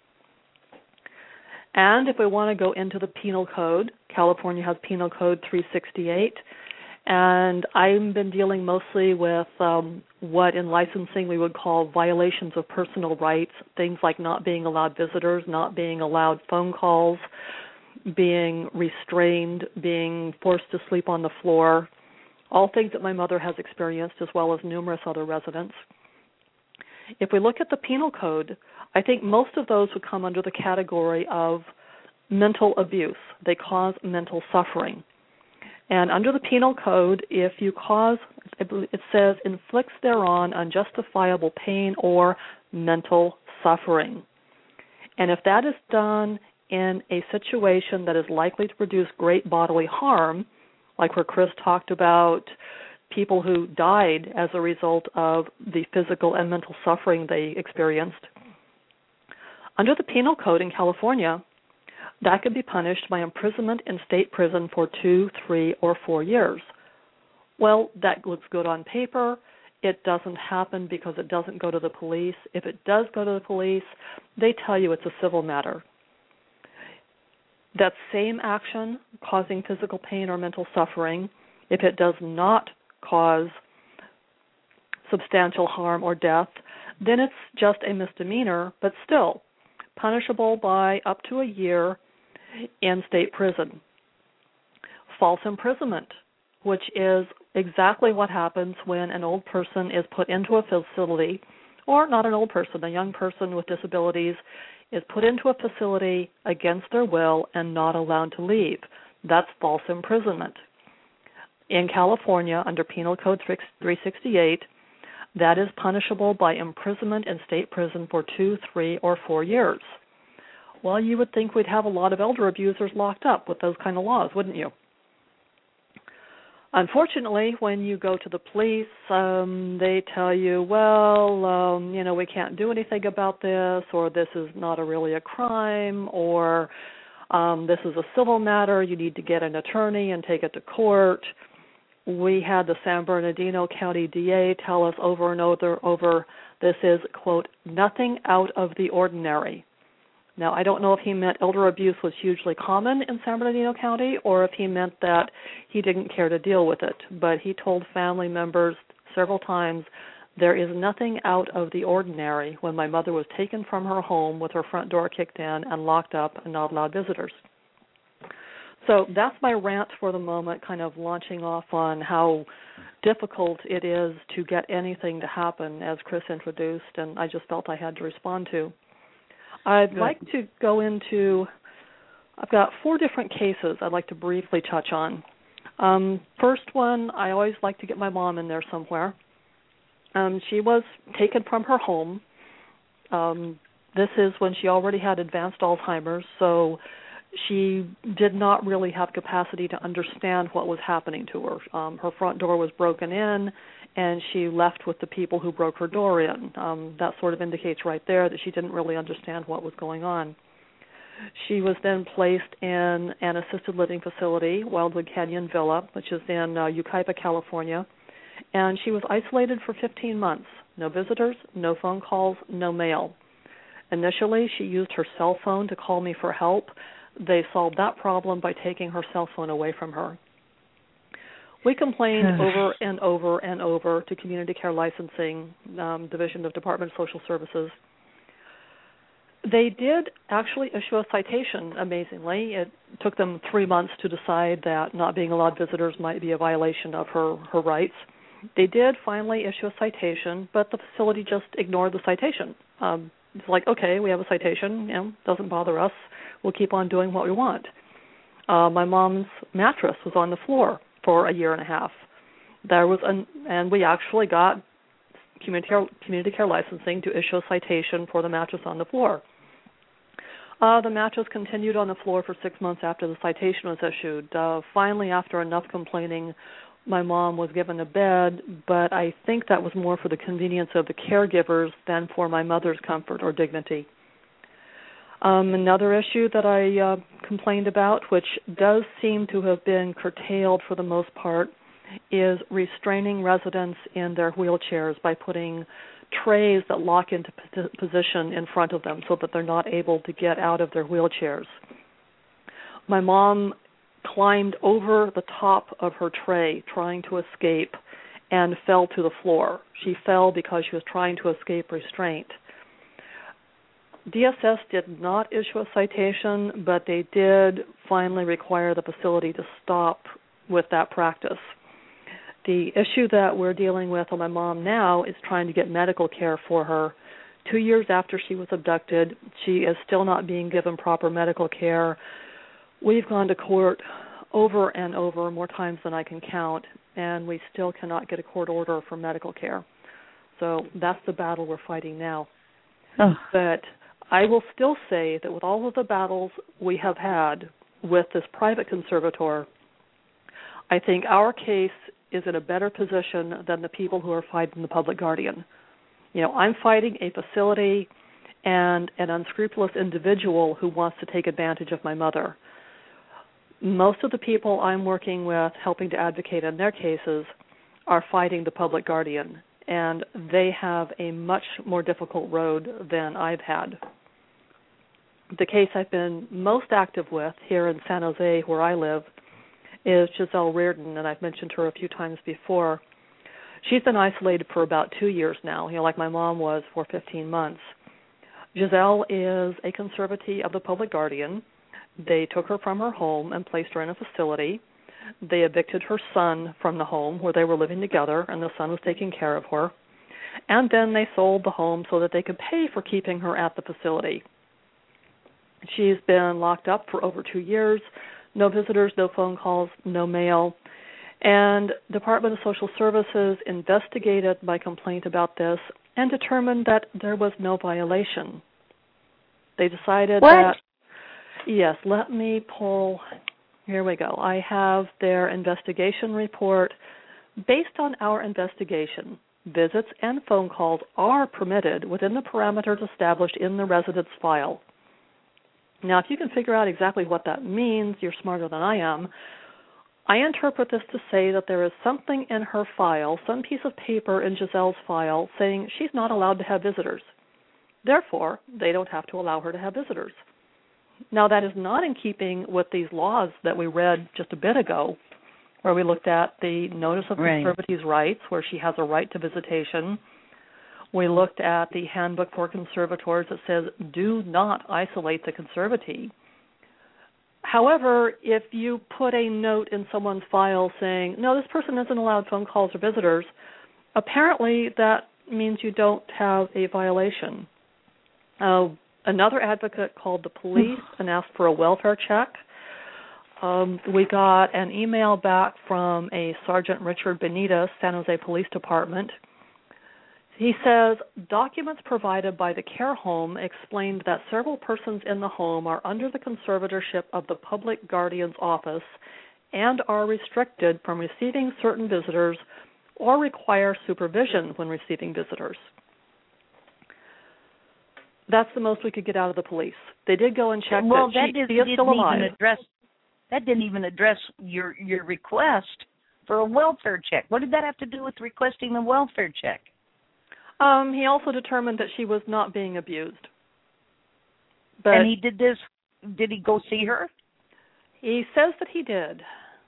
And if we want to go into the penal code, California has Penal Code three sixty-eight, and I've been dealing mostly with um, what in licensing we would call violations of personal rights, things like not being allowed visitors, not being allowed phone calls, being restrained, being forced to sleep on the floor, all things that my mother has experienced as well as numerous other residents. If we look at the penal code, I think most of those would come under the category of mental abuse. They cause mental suffering. And under the penal code, if you cause, it says, inflicts thereon unjustifiable pain or mental suffering. And if that is done in a situation that is likely to produce great bodily harm, like where Chris talked about people who died as a result of the physical and mental suffering they experienced, under the penal code in California, that could be punished by imprisonment in state prison for two, three, or four years. Well, that looks good on paper. It doesn't happen because it doesn't go to the police. If it does go to the police, they tell you it's a civil matter. That same action causing physical pain or mental suffering, if it does not cause substantial harm or death, then it's just a misdemeanor, but still punishable by up to a year in state prison. False imprisonment, which is exactly what happens when an old person is put into a facility, or not an old person, a young person with disabilities is put into a facility against their will and not allowed to leave. That's false imprisonment. In California, under Penal Code three sixty-eight, that is punishable by imprisonment in state prison for two, three, or four years. Well, you would think we'd have a lot of elder abusers locked up with those kind of laws, wouldn't you? Unfortunately, when you go to the police, um, they tell you, well, um, you know, we can't do anything about this, or this is not a really a crime, or um, this is a civil matter, you need to get an attorney and take it to court. We had the San Bernardino County D A tell us over and over, over this is, quote, nothing out of the ordinary. Now, I don't know if he meant elder abuse was hugely common in San Bernardino County or if he meant that he didn't care to deal with it, but he told family members several times there is nothing out of the ordinary when my mother was taken from her home with her front door kicked in and locked up and not allowed visitors. So that's my rant for the moment, kind of launching off on how difficult it is to get anything to happen, as Chris introduced, and I just felt I had to respond to. I'd Good. like to go into, I've got four different cases I'd like to briefly touch on. Um, first one, I always like to get my mom in there somewhere. Um, she was taken from her home. Um, this is when she already had advanced Alzheimer's, so she did not really have capacity to understand what was happening to her. Um, her front door was broken in, and she left with the people who broke her door in. Um, that sort of indicates right there that she didn't really understand what was going on. She was then placed in an assisted living facility, Wildwood Canyon Villa, which is in uh, Yucaipa, California, and she was isolated for fifteen months. No visitors, no phone calls, no mail. Initially, she used her cell phone to call me for help. They solved that problem by taking her cell phone away from her. We complained over and over and over to Community Care Licensing, um, Division of Department of Social Services. They did actually issue a citation, amazingly. It took them three months to decide that not being allowed visitors might be a violation of her, her rights. They did finally issue a citation, but the facility just ignored the citation. Um, it's like, okay, we have a citation, you know, doesn't bother us. We'll keep on doing what we want. Uh, my mom's mattress was on the floor for a year and a half. There was, an, and we actually got community care, community care licensing to issue a citation for the mattress on the floor. Uh, the mattress continued on the floor for six months after the citation was issued. Uh, finally, after enough complaining, my mom was given a bed, but I think that was more for the convenience of the caregivers than for my mother's comfort or dignity. Um, another issue that I uh, complained about, which does seem to have been curtailed for the most part, is restraining residents in their wheelchairs by putting trays that lock into p- position in front of them so that they're not able to get out of their wheelchairs. My mom climbed over the top of her tray trying to escape and fell to the floor. She fell because she was trying to escape restraint. D S S did not issue a citation, but they did finally require the facility to stop with that practice. The issue that we're dealing with on my mom now is trying to get medical care for her. Two years after she was abducted, she is still not being given proper medical care. We've gone to court over and over, more times than I can count, and we still cannot get a court order for medical care. So that's the battle we're fighting now. Oh. But I will still say that with all of the battles we have had with this private conservator, I think our case is in a better position than the people who are fighting the public guardian. You know, I'm fighting a facility and an unscrupulous individual who wants to take advantage of my mother. Most of the people I'm working with, helping to advocate in their cases, are fighting the public guardian, and they have a much more difficult road than I've had. The case I've been most active with here in San Jose, where I live, is Giselle Reardon, and I've mentioned her a few times before. She's been isolated for about two years now, you know, like my mom was for fifteen months. Giselle is a conservatee of the public guardian. They took her from her home and placed her in a facility. They evicted her son from the home where they were living together, and the son was taking care of her. And then they sold the home so that they could pay for keeping her at the facility. She's been locked up for over two years. No visitors, no phone calls, no mail. And Department of Social Services investigated my complaint about this and determined that there was no violation. They decided what? that, yes, let me pull, here we go. I have their investigation report. Based on our investigation, visits and phone calls are permitted within the parameters established in the residence file. Now, if you can figure out exactly what that means, you're smarter than I am. I interpret this to say that there is something in her file, some piece of paper in Giselle's file, saying she's not allowed to have visitors. Therefore, they don't have to allow her to have visitors. Now, that is not in keeping with these laws that we read just a bit ago, where we looked at the Notice of Right. Conservatee's Rights, where she has a right to visitation. We looked at the Handbook for Conservators that says, do not isolate the conservatee. However, if you put a note in someone's file saying, no, this person isn't allowed phone calls or visitors, apparently that means you don't have a violation. Uh, another advocate called the police and asked for a welfare check. Um, we got an email back from a Sergeant Richard Benitez, San Jose Police Department. He says, documents provided by the care home explained that several persons in the home are under the conservatorship of the public guardian's office and are restricted from receiving certain visitors or require supervision when receiving visitors. That's the most we could get out of the police. They did go and check well, that, that she, did, she is didn't still alive. Even address, that didn't even address your, your request for a welfare check. What did that have to do with requesting the welfare check? Um, he also determined that she was not being abused. But and he did this, did he go see her? He says that he did.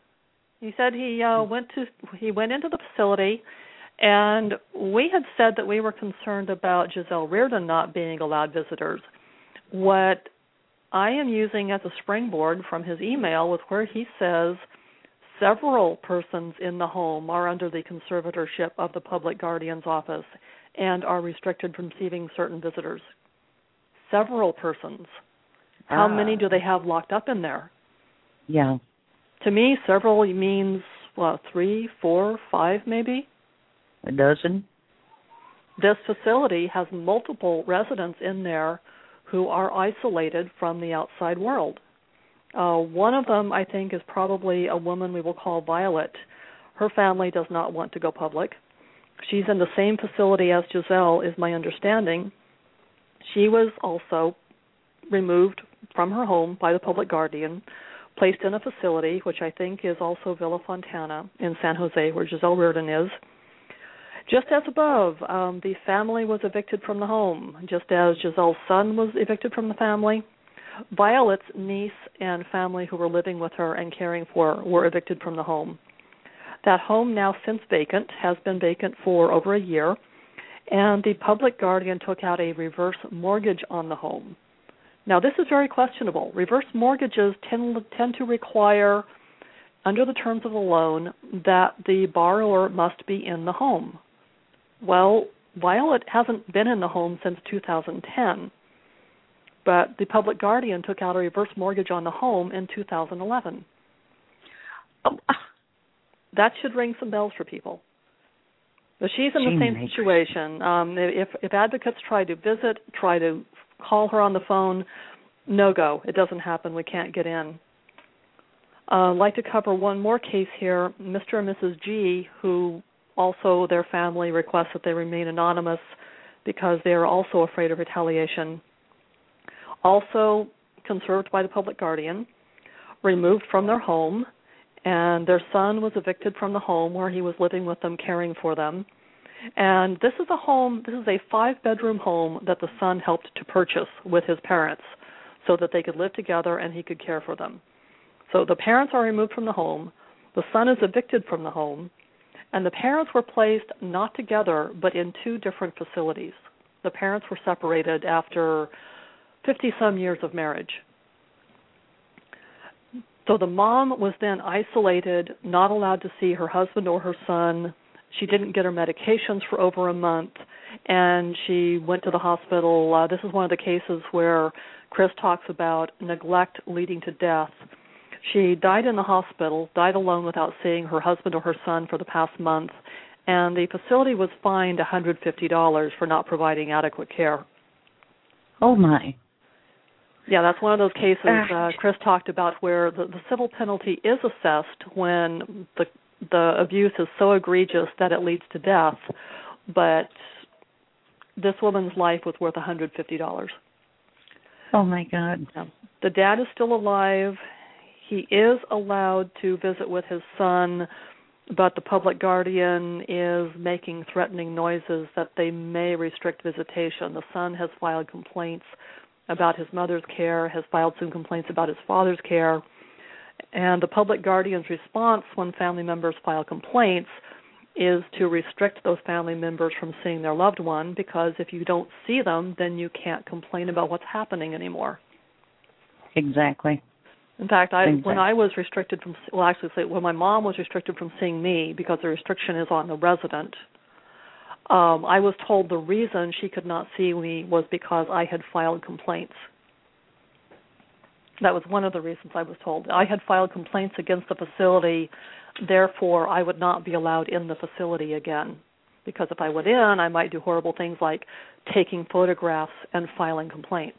He said he uh, went to he went into the facility, and we had said that we were concerned about Giselle Reardon not being allowed visitors. What I am using as a springboard from his email was where he says several persons in the home are under the conservatorship of the public guardian's office and are restricted from receiving certain visitors. Several persons. How ah. many do they have locked up in there? Yeah. To me, several means, what, three, four, five maybe? A dozen? This facility has multiple residents in there who are isolated from the outside world. Uh, one of them, I think, is probably a woman we will call Violet. Her family does not want to go public. She's in the same facility as Giselle, is my understanding. She was also removed from her home by the public guardian, placed in a facility, which I think is also Villa Fontana in San Jose, where Giselle Reardon is. Just as above, um, the family was evicted from the home, just as Giselle's son was evicted from the family. Violet's niece and family who were living with her and caring for her were evicted from the home. That home, now since vacant, has been vacant for over a year, and the public guardian took out a reverse mortgage on the home. Now, this is very questionable. Reverse mortgages tend, tend to require, under the terms of the loan, that the borrower must be in the home. Well, Violet hasn't been in the home since two thousand ten, but the public guardian took out a reverse mortgage on the home in two thousand eleven. Oh. That should ring some bells for people. But she's in the same makers. situation. Um, if, if advocates try to visit, try to call her on the phone, no go. It doesn't happen. We can't get in. Uh, I'd like to cover one more case here. Mister and Missus G, who also their family requests that they remain anonymous because they are also afraid of retaliation. Also conserved by the public guardian, removed from their home, and their son was evicted from the home where he was living with them, caring for them. And this is a home, this is a five-bedroom home that the son helped to purchase with his parents so that they could live together and he could care for them. So the parents are removed from the home, the son is evicted from the home, and the parents were placed not together but in two different facilities. The parents were separated after fifty-some years of marriage. So the mom was then isolated, not allowed to see her husband or her son. She didn't get her medications for over a month, and she went to the hospital. Uh, this is one of the cases where Chris talks about neglect leading to death. She died in the hospital, died alone without seeing her husband or her son for the past month, and the facility was fined one hundred fifty dollars for not providing adequate care. Oh, my. Yeah, that's one of those cases uh, Chris talked about where the, the civil penalty is assessed when the the abuse is so egregious that it leads to death, but this woman's life was worth one hundred fifty dollars. Oh, my God. Yeah. The dad is still alive. He is allowed to visit with his son, but the public guardian is making threatening noises that they may restrict visitation. The son has filed complaints about his mother's care, has filed some complaints about his father's care, and the public guardian's response when family members file complaints is to restrict those family members from seeing their loved one, because if you don't see them, then you can't complain about what's happening anymore. Exactly. In fact, I, exactly. when I was restricted from, well, actually, when my mom was restricted from seeing me because the restriction is on the resident, um, I was told the reason she could not see me was because I had filed complaints. That was one of the reasons I was told. I had filed complaints against the facility, therefore I would not be allowed in the facility again. Because if I went in, I might do horrible things like taking photographs and filing complaints.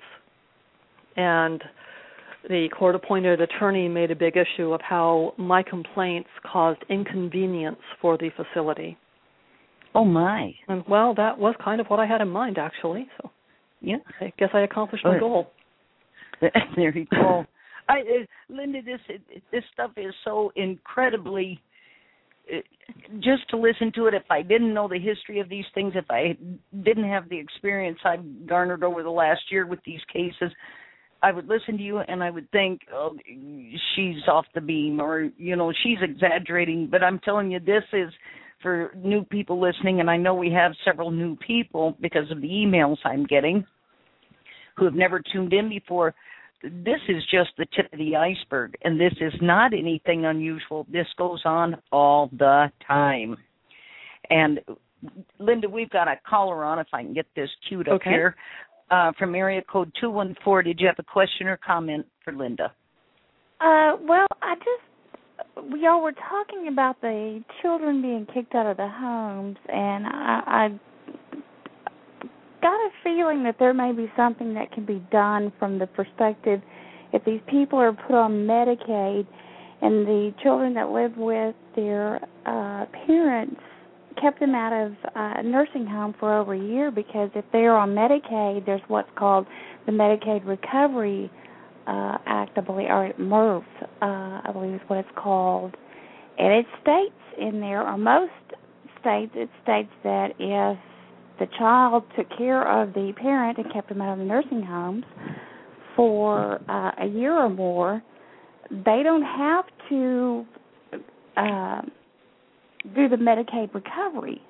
And the court-appointed attorney made a big issue of how my complaints caused inconvenience for the facility. Oh, my. And, well, that was kind of what I had in mind, actually. So, yeah, I guess I accomplished my goal. There you go. I, uh, Linda, this this stuff is so incredibly. Uh, just to listen to it, if I didn't know the history of these things, if I didn't have the experience I've garnered over the last year with these cases, I would listen to you and I would think, oh, she's off the beam, or, you know, she's exaggerating. But I'm telling you, this is for new people listening, and I know we have several new people because of the emails I'm getting who have never tuned in before. This is just the tip of the iceberg, and this is not anything unusual. This goes on all the time. And, Linda, we've got a caller on, if I can get this queued up okay. here. Uh, from area code two one four. Did you have a question or comment for Linda? Uh, well, I just, we all were talking about the children being kicked out of the homes, and I, I got a feeling that there may be something that can be done from the perspective if these people are put on Medicaid and the children that live with their uh, parents kept them out of uh, nursing home for over a year, because if they're on Medicaid, there's what's called the Medicaid Recovery uh, Act, I believe, or M R F, uh, I believe is what it's called. And it states in there, or most states, it states that if the child took care of the parent and kept them out of the nursing homes for uh, a year or more, they don't have to uh, do the Medicaid recovery.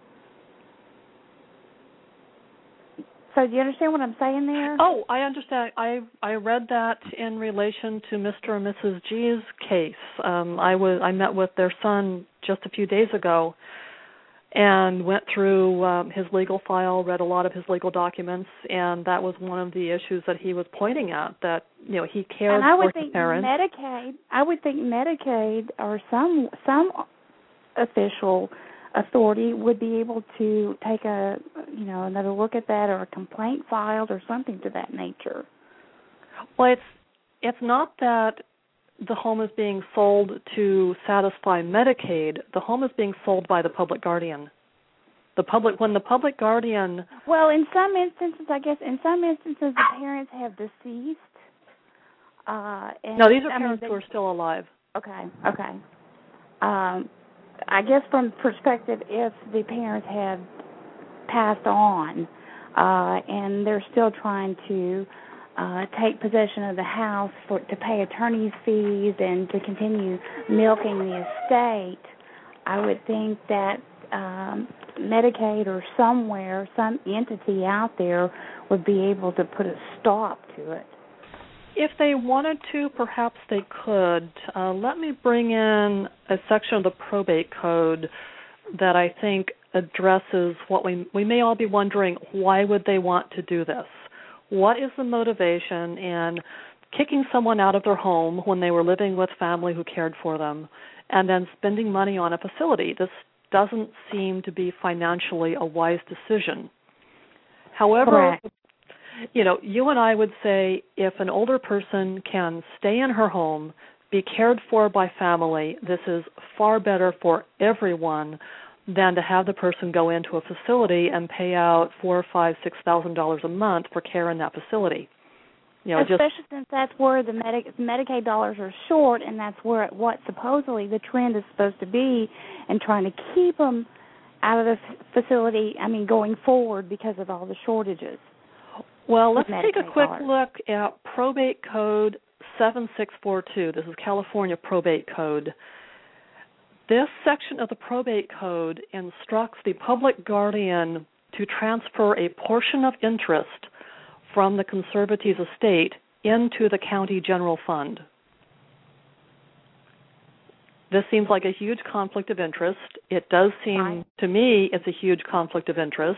So do you understand what I'm saying there? Oh, I understand. I I read that in relation to Mister and Missus G's case. Um, I was I met with their son just a few days ago, and went through um, his legal file, read a lot of his legal documents, and that was one of the issues that he was pointing at. That you know he cared and I would for his think parents. Medicaid. I would think Medicaid or some some. official authority would be able to take a you know another look at that, or a complaint filed or something to that nature. Well, it's it's not that the home is being sold to satisfy Medicaid. The home is being sold by the public guardian. The public when the public guardian. Well, in some instances, I guess in some instances the parents have deceased. Uh, and no, these are I parents mean, they, who are still alive. Okay. Okay. Um, I guess from perspective, if the parents have passed on uh, and they're still trying to uh, take possession of the house for to pay attorney's fees and to continue milking the estate, I would think that um, Medicaid or somewhere, some entity out there would be able to put a stop to it. If they wanted to, perhaps they could. Uh, let me bring in a section of the probate code that I think addresses what we we may all be wondering. Why would they want to do this? What is the motivation in kicking someone out of their home when they were living with family who cared for them and then spending money on a facility? This doesn't seem to be financially a wise decision. However, Correct. you know, you and I would say if an older person can stay in her home, be cared for by family, this is far better for everyone than to have the person go into a facility and pay out four, five, six thousand dollars a month for care in that facility. You know, especially just, since that's where the Medi- Medicaid dollars are short, and that's where what supposedly the trend is supposed to be, and trying to keep them out of the f- facility. I mean, going forward because of all the shortages. Well, let's Medicaid take a quick dollars. look at Probate Code seven six four two. This is California Probate Code. This section of the Probate Code instructs the public guardian to transfer a portion of interest from the conservatee's estate into the county general fund. This seems like a huge conflict of interest. It does seem to me it's a huge conflict of interest.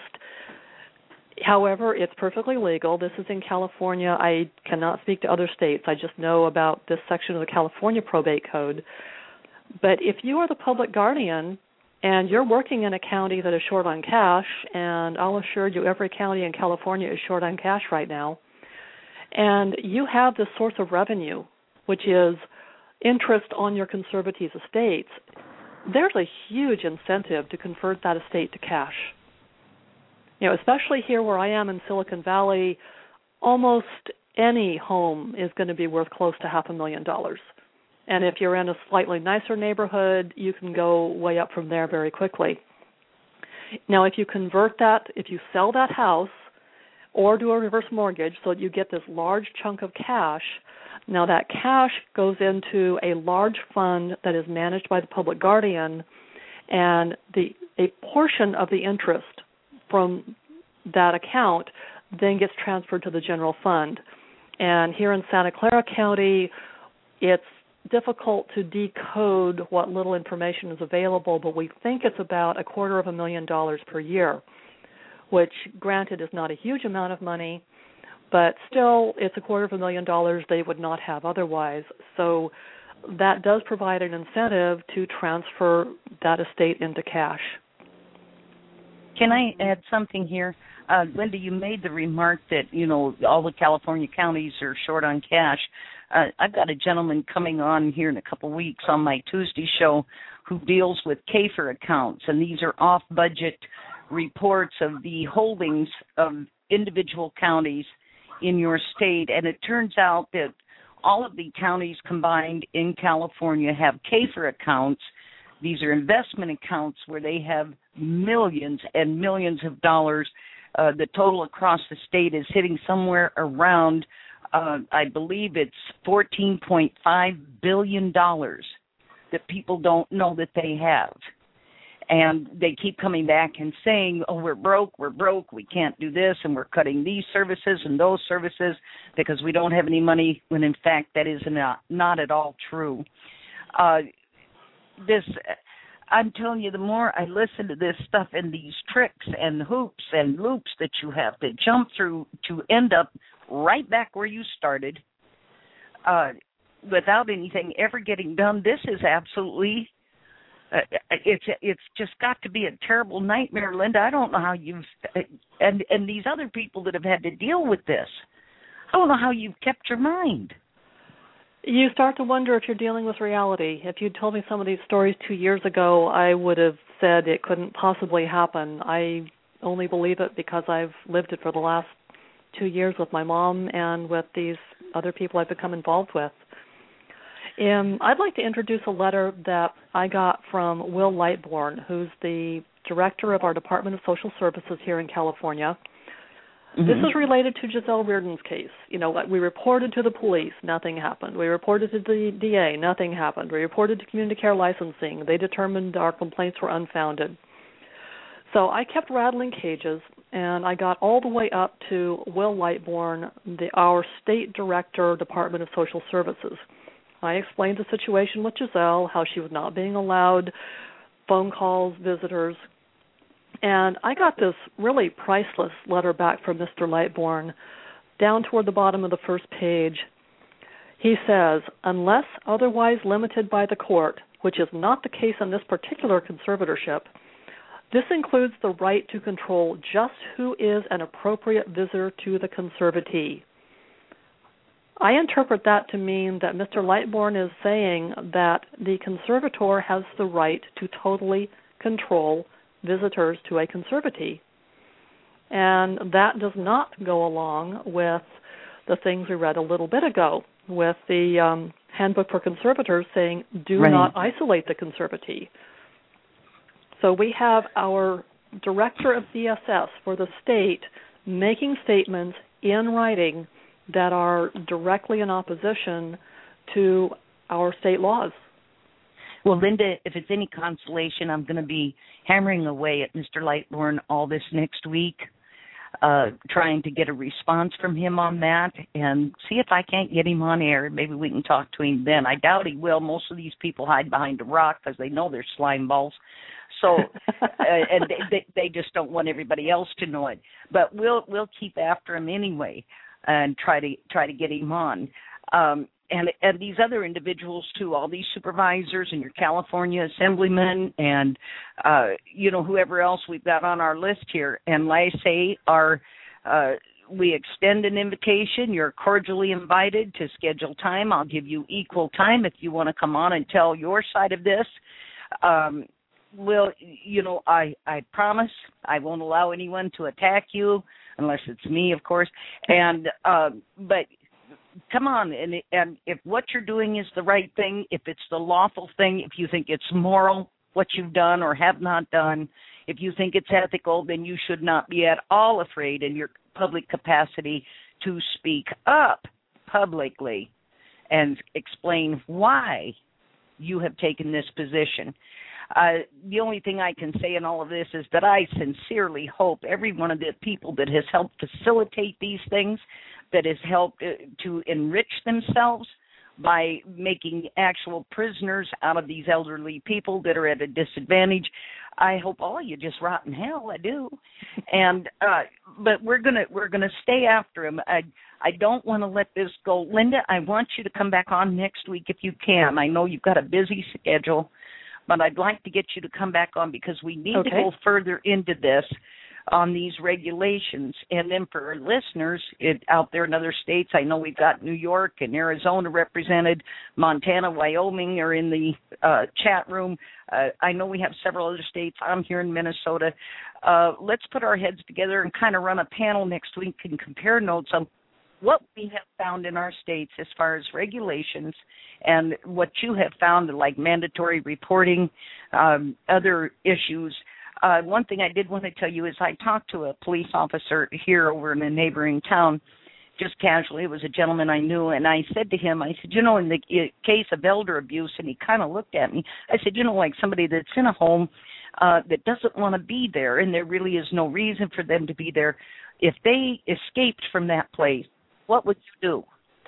However, it's perfectly legal. This is in California. I cannot speak to other states. I just know about this section of the California Probate Code. But if you are the public guardian and you're working in a county that is short on cash, and I'll assure you every county in California is short on cash right now, and you have this source of revenue, which is interest on your conservatee's estates, there's a huge incentive to convert that estate to cash. You know, especially here where I am in Silicon Valley, almost any home is going to be worth close to half a million dollars. And if you're in a slightly nicer neighborhood, you can go way up from there very quickly. Now, if you convert that, if you sell that house or do a reverse mortgage so that you get this large chunk of cash, now that cash goes into a large fund that is managed by the public guardian, and the a portion of the interest from that account then gets transferred to the general fund. And here in Santa Clara County, it's difficult to decode what little information is available, but we think it's about a quarter of a million dollars per year, which, granted, is not a huge amount of money, but still it's a quarter of a million dollars they would not have otherwise. So that does provide an incentive to transfer that estate into cash. Can I add something here? Uh, Linda, you made the remark that, you know, all the California counties are short on cash. Uh, I've got a gentleman coming on here in a couple of weeks on my Tuesday show who deals with K F I R accounts, and these are off-budget reports of the holdings of individual counties in your state, and it turns out that all of the counties combined in California have K F I R accounts. These are investment accounts where they have millions and millions of dollars. Uh, the total across the state is hitting somewhere around, uh, I believe it's fourteen point five billion dollars that people don't know that they have. And they keep coming back and saying, oh, we're broke, we're broke, we can't do this, and we're cutting these services and those services because we don't have any money, when in fact that is not, not at all true. Uh, this, I'm telling you, the more I listen to this stuff and these tricks and hoops and loops that you have to jump through to end up right back where you started, uh, without anything ever getting done, this is absolutely... Uh, it's it's just got to be a terrible nightmare, Linda. I don't know how you've and and these other people that have had to deal with this. I don't know how you've kept your mind. You start to wonder if you're dealing with reality. If you'd told me some of these stories two years ago, I would have said it couldn't possibly happen. I only believe it because I've lived it for the last two years with my mom and with these other people I've become involved with. Um, I'd like to introduce a letter that I got from Will Lightbourne, who's the director of our Department of Social Services here in California. Mm-hmm. This is related to Giselle Reardon's case. You know, we reported to the police, nothing happened. We reported to the D A, nothing happened. We reported to Community Care Licensing. They determined our complaints were unfounded. So I kept rattling cages, and I got all the way up to Will Lightbourne, the, our state director, Department of Social Services. I explained the situation with Giselle, how she was not being allowed phone calls, visitors, and I got this really priceless letter back from Mister Lightbourne. Down toward the bottom of the first page, he says, unless otherwise limited by the court, which is not the case in this particular conservatorship, this includes the right to control just who is an appropriate visitor to the conservatee. I interpret that to mean that Mister Lightbourne is saying that the conservator has the right to totally control visitors to a conservatee. And that does not go along with the things we read a little bit ago, with the um, Handbook for Conservators saying, do right. not isolate the conservatee. So we have our director of D S S for the state making statements in writing that are directly in opposition to our state laws. Well, Linda, if it's any consolation, I'm going to be hammering away at Mister Lightbourne all this next week, uh, trying to get a response from him on that and see if I can't get him on air. Maybe we can talk to him then. I doubt he will. Most of these people hide behind a rock because they know they're slime balls. So, uh, and they, they, they just don't want everybody else to know it. But we'll we'll keep after him anyway and try to try to get him on. Um, and and these other individuals too, all these supervisors and your California assemblymen and uh, you know whoever else we've got on our list here. And like I say, our uh, we extend an invitation. You're cordially invited to schedule time. I'll give you equal time if you want to come on and tell your side of this. Um, Well, you know, I, I promise I won't allow anyone to attack you unless it's me, of course. And uh, but come on, and and if what you're doing is the right thing, if it's the lawful thing, if you think it's moral what you've done or have not done, if you think it's ethical, then you should not be at all afraid in your public capacity to speak up publicly and explain why you have taken this position. Uh, the only thing I can say in all of this is that I sincerely hope every one of the people that has helped facilitate these things, that has helped uh, to enrich themselves by making actual prisoners out of these elderly people that are at a disadvantage, I hope all of you just rot in hell. I do. And uh, but we're gonna we're gonna stay after him. I I don't want to let this go. Linda, I want you to come back on next week if you can. I know you've got a busy schedule, but I'd like to get you to come back on because we need okay. to go further into this on these regulations. And then for our listeners it, out there in other states, I know we've got New York and Arizona represented, Montana, Wyoming are in the uh, chat room. Uh, I know we have several other states. I'm here in Minnesota. Uh, let's put our heads together and kind of run a panel next week and compare notes on what we have found in our states as far as regulations and what you have found, like mandatory reporting, um, other issues. Uh, one thing I did want to tell you is I talked to a police officer here over in a neighboring town just casually. It was a gentleman I knew, and I said to him, I said, you know, in the case of elder abuse, and he kind of looked at me. I said, you know, like somebody that's in a home uh, that doesn't want to be there, and there really is no reason for them to be there. If they escaped from that place, what would you do?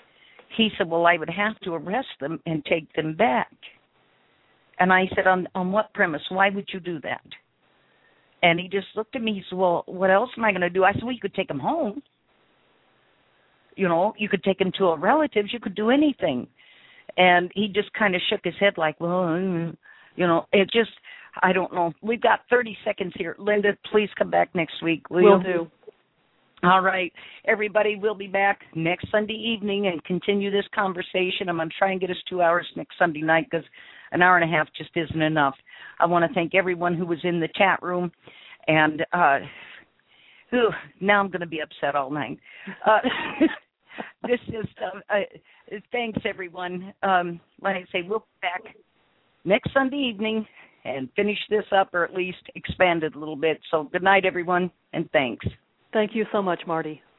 He said, well, I would have to arrest them and take them back. And I said, on, on what premise? Why would you do that? And he just looked at me. He said, well, what else am I going to do? I said, well, you could take them home. You know, you could take them to a relative's. You could do anything. And he just kind of shook his head like, well, you know, it just, I don't know. We've got thirty seconds here. Linda, please come back next week. Will Will you? do. All right, everybody, we'll be back next Sunday evening and continue this conversation. I'm going to try and get us two hours next Sunday night because an hour and a half just isn't enough. I want to thank everyone who was in the chat room, and uh, whew, now I'm going to be upset all night. Uh, this is uh, uh, thanks, everyone. Um, like I say, we'll be back next Sunday evening and finish this up, or at least expand it a little bit. So good night, everyone, and thanks. Thank you so much, Marty.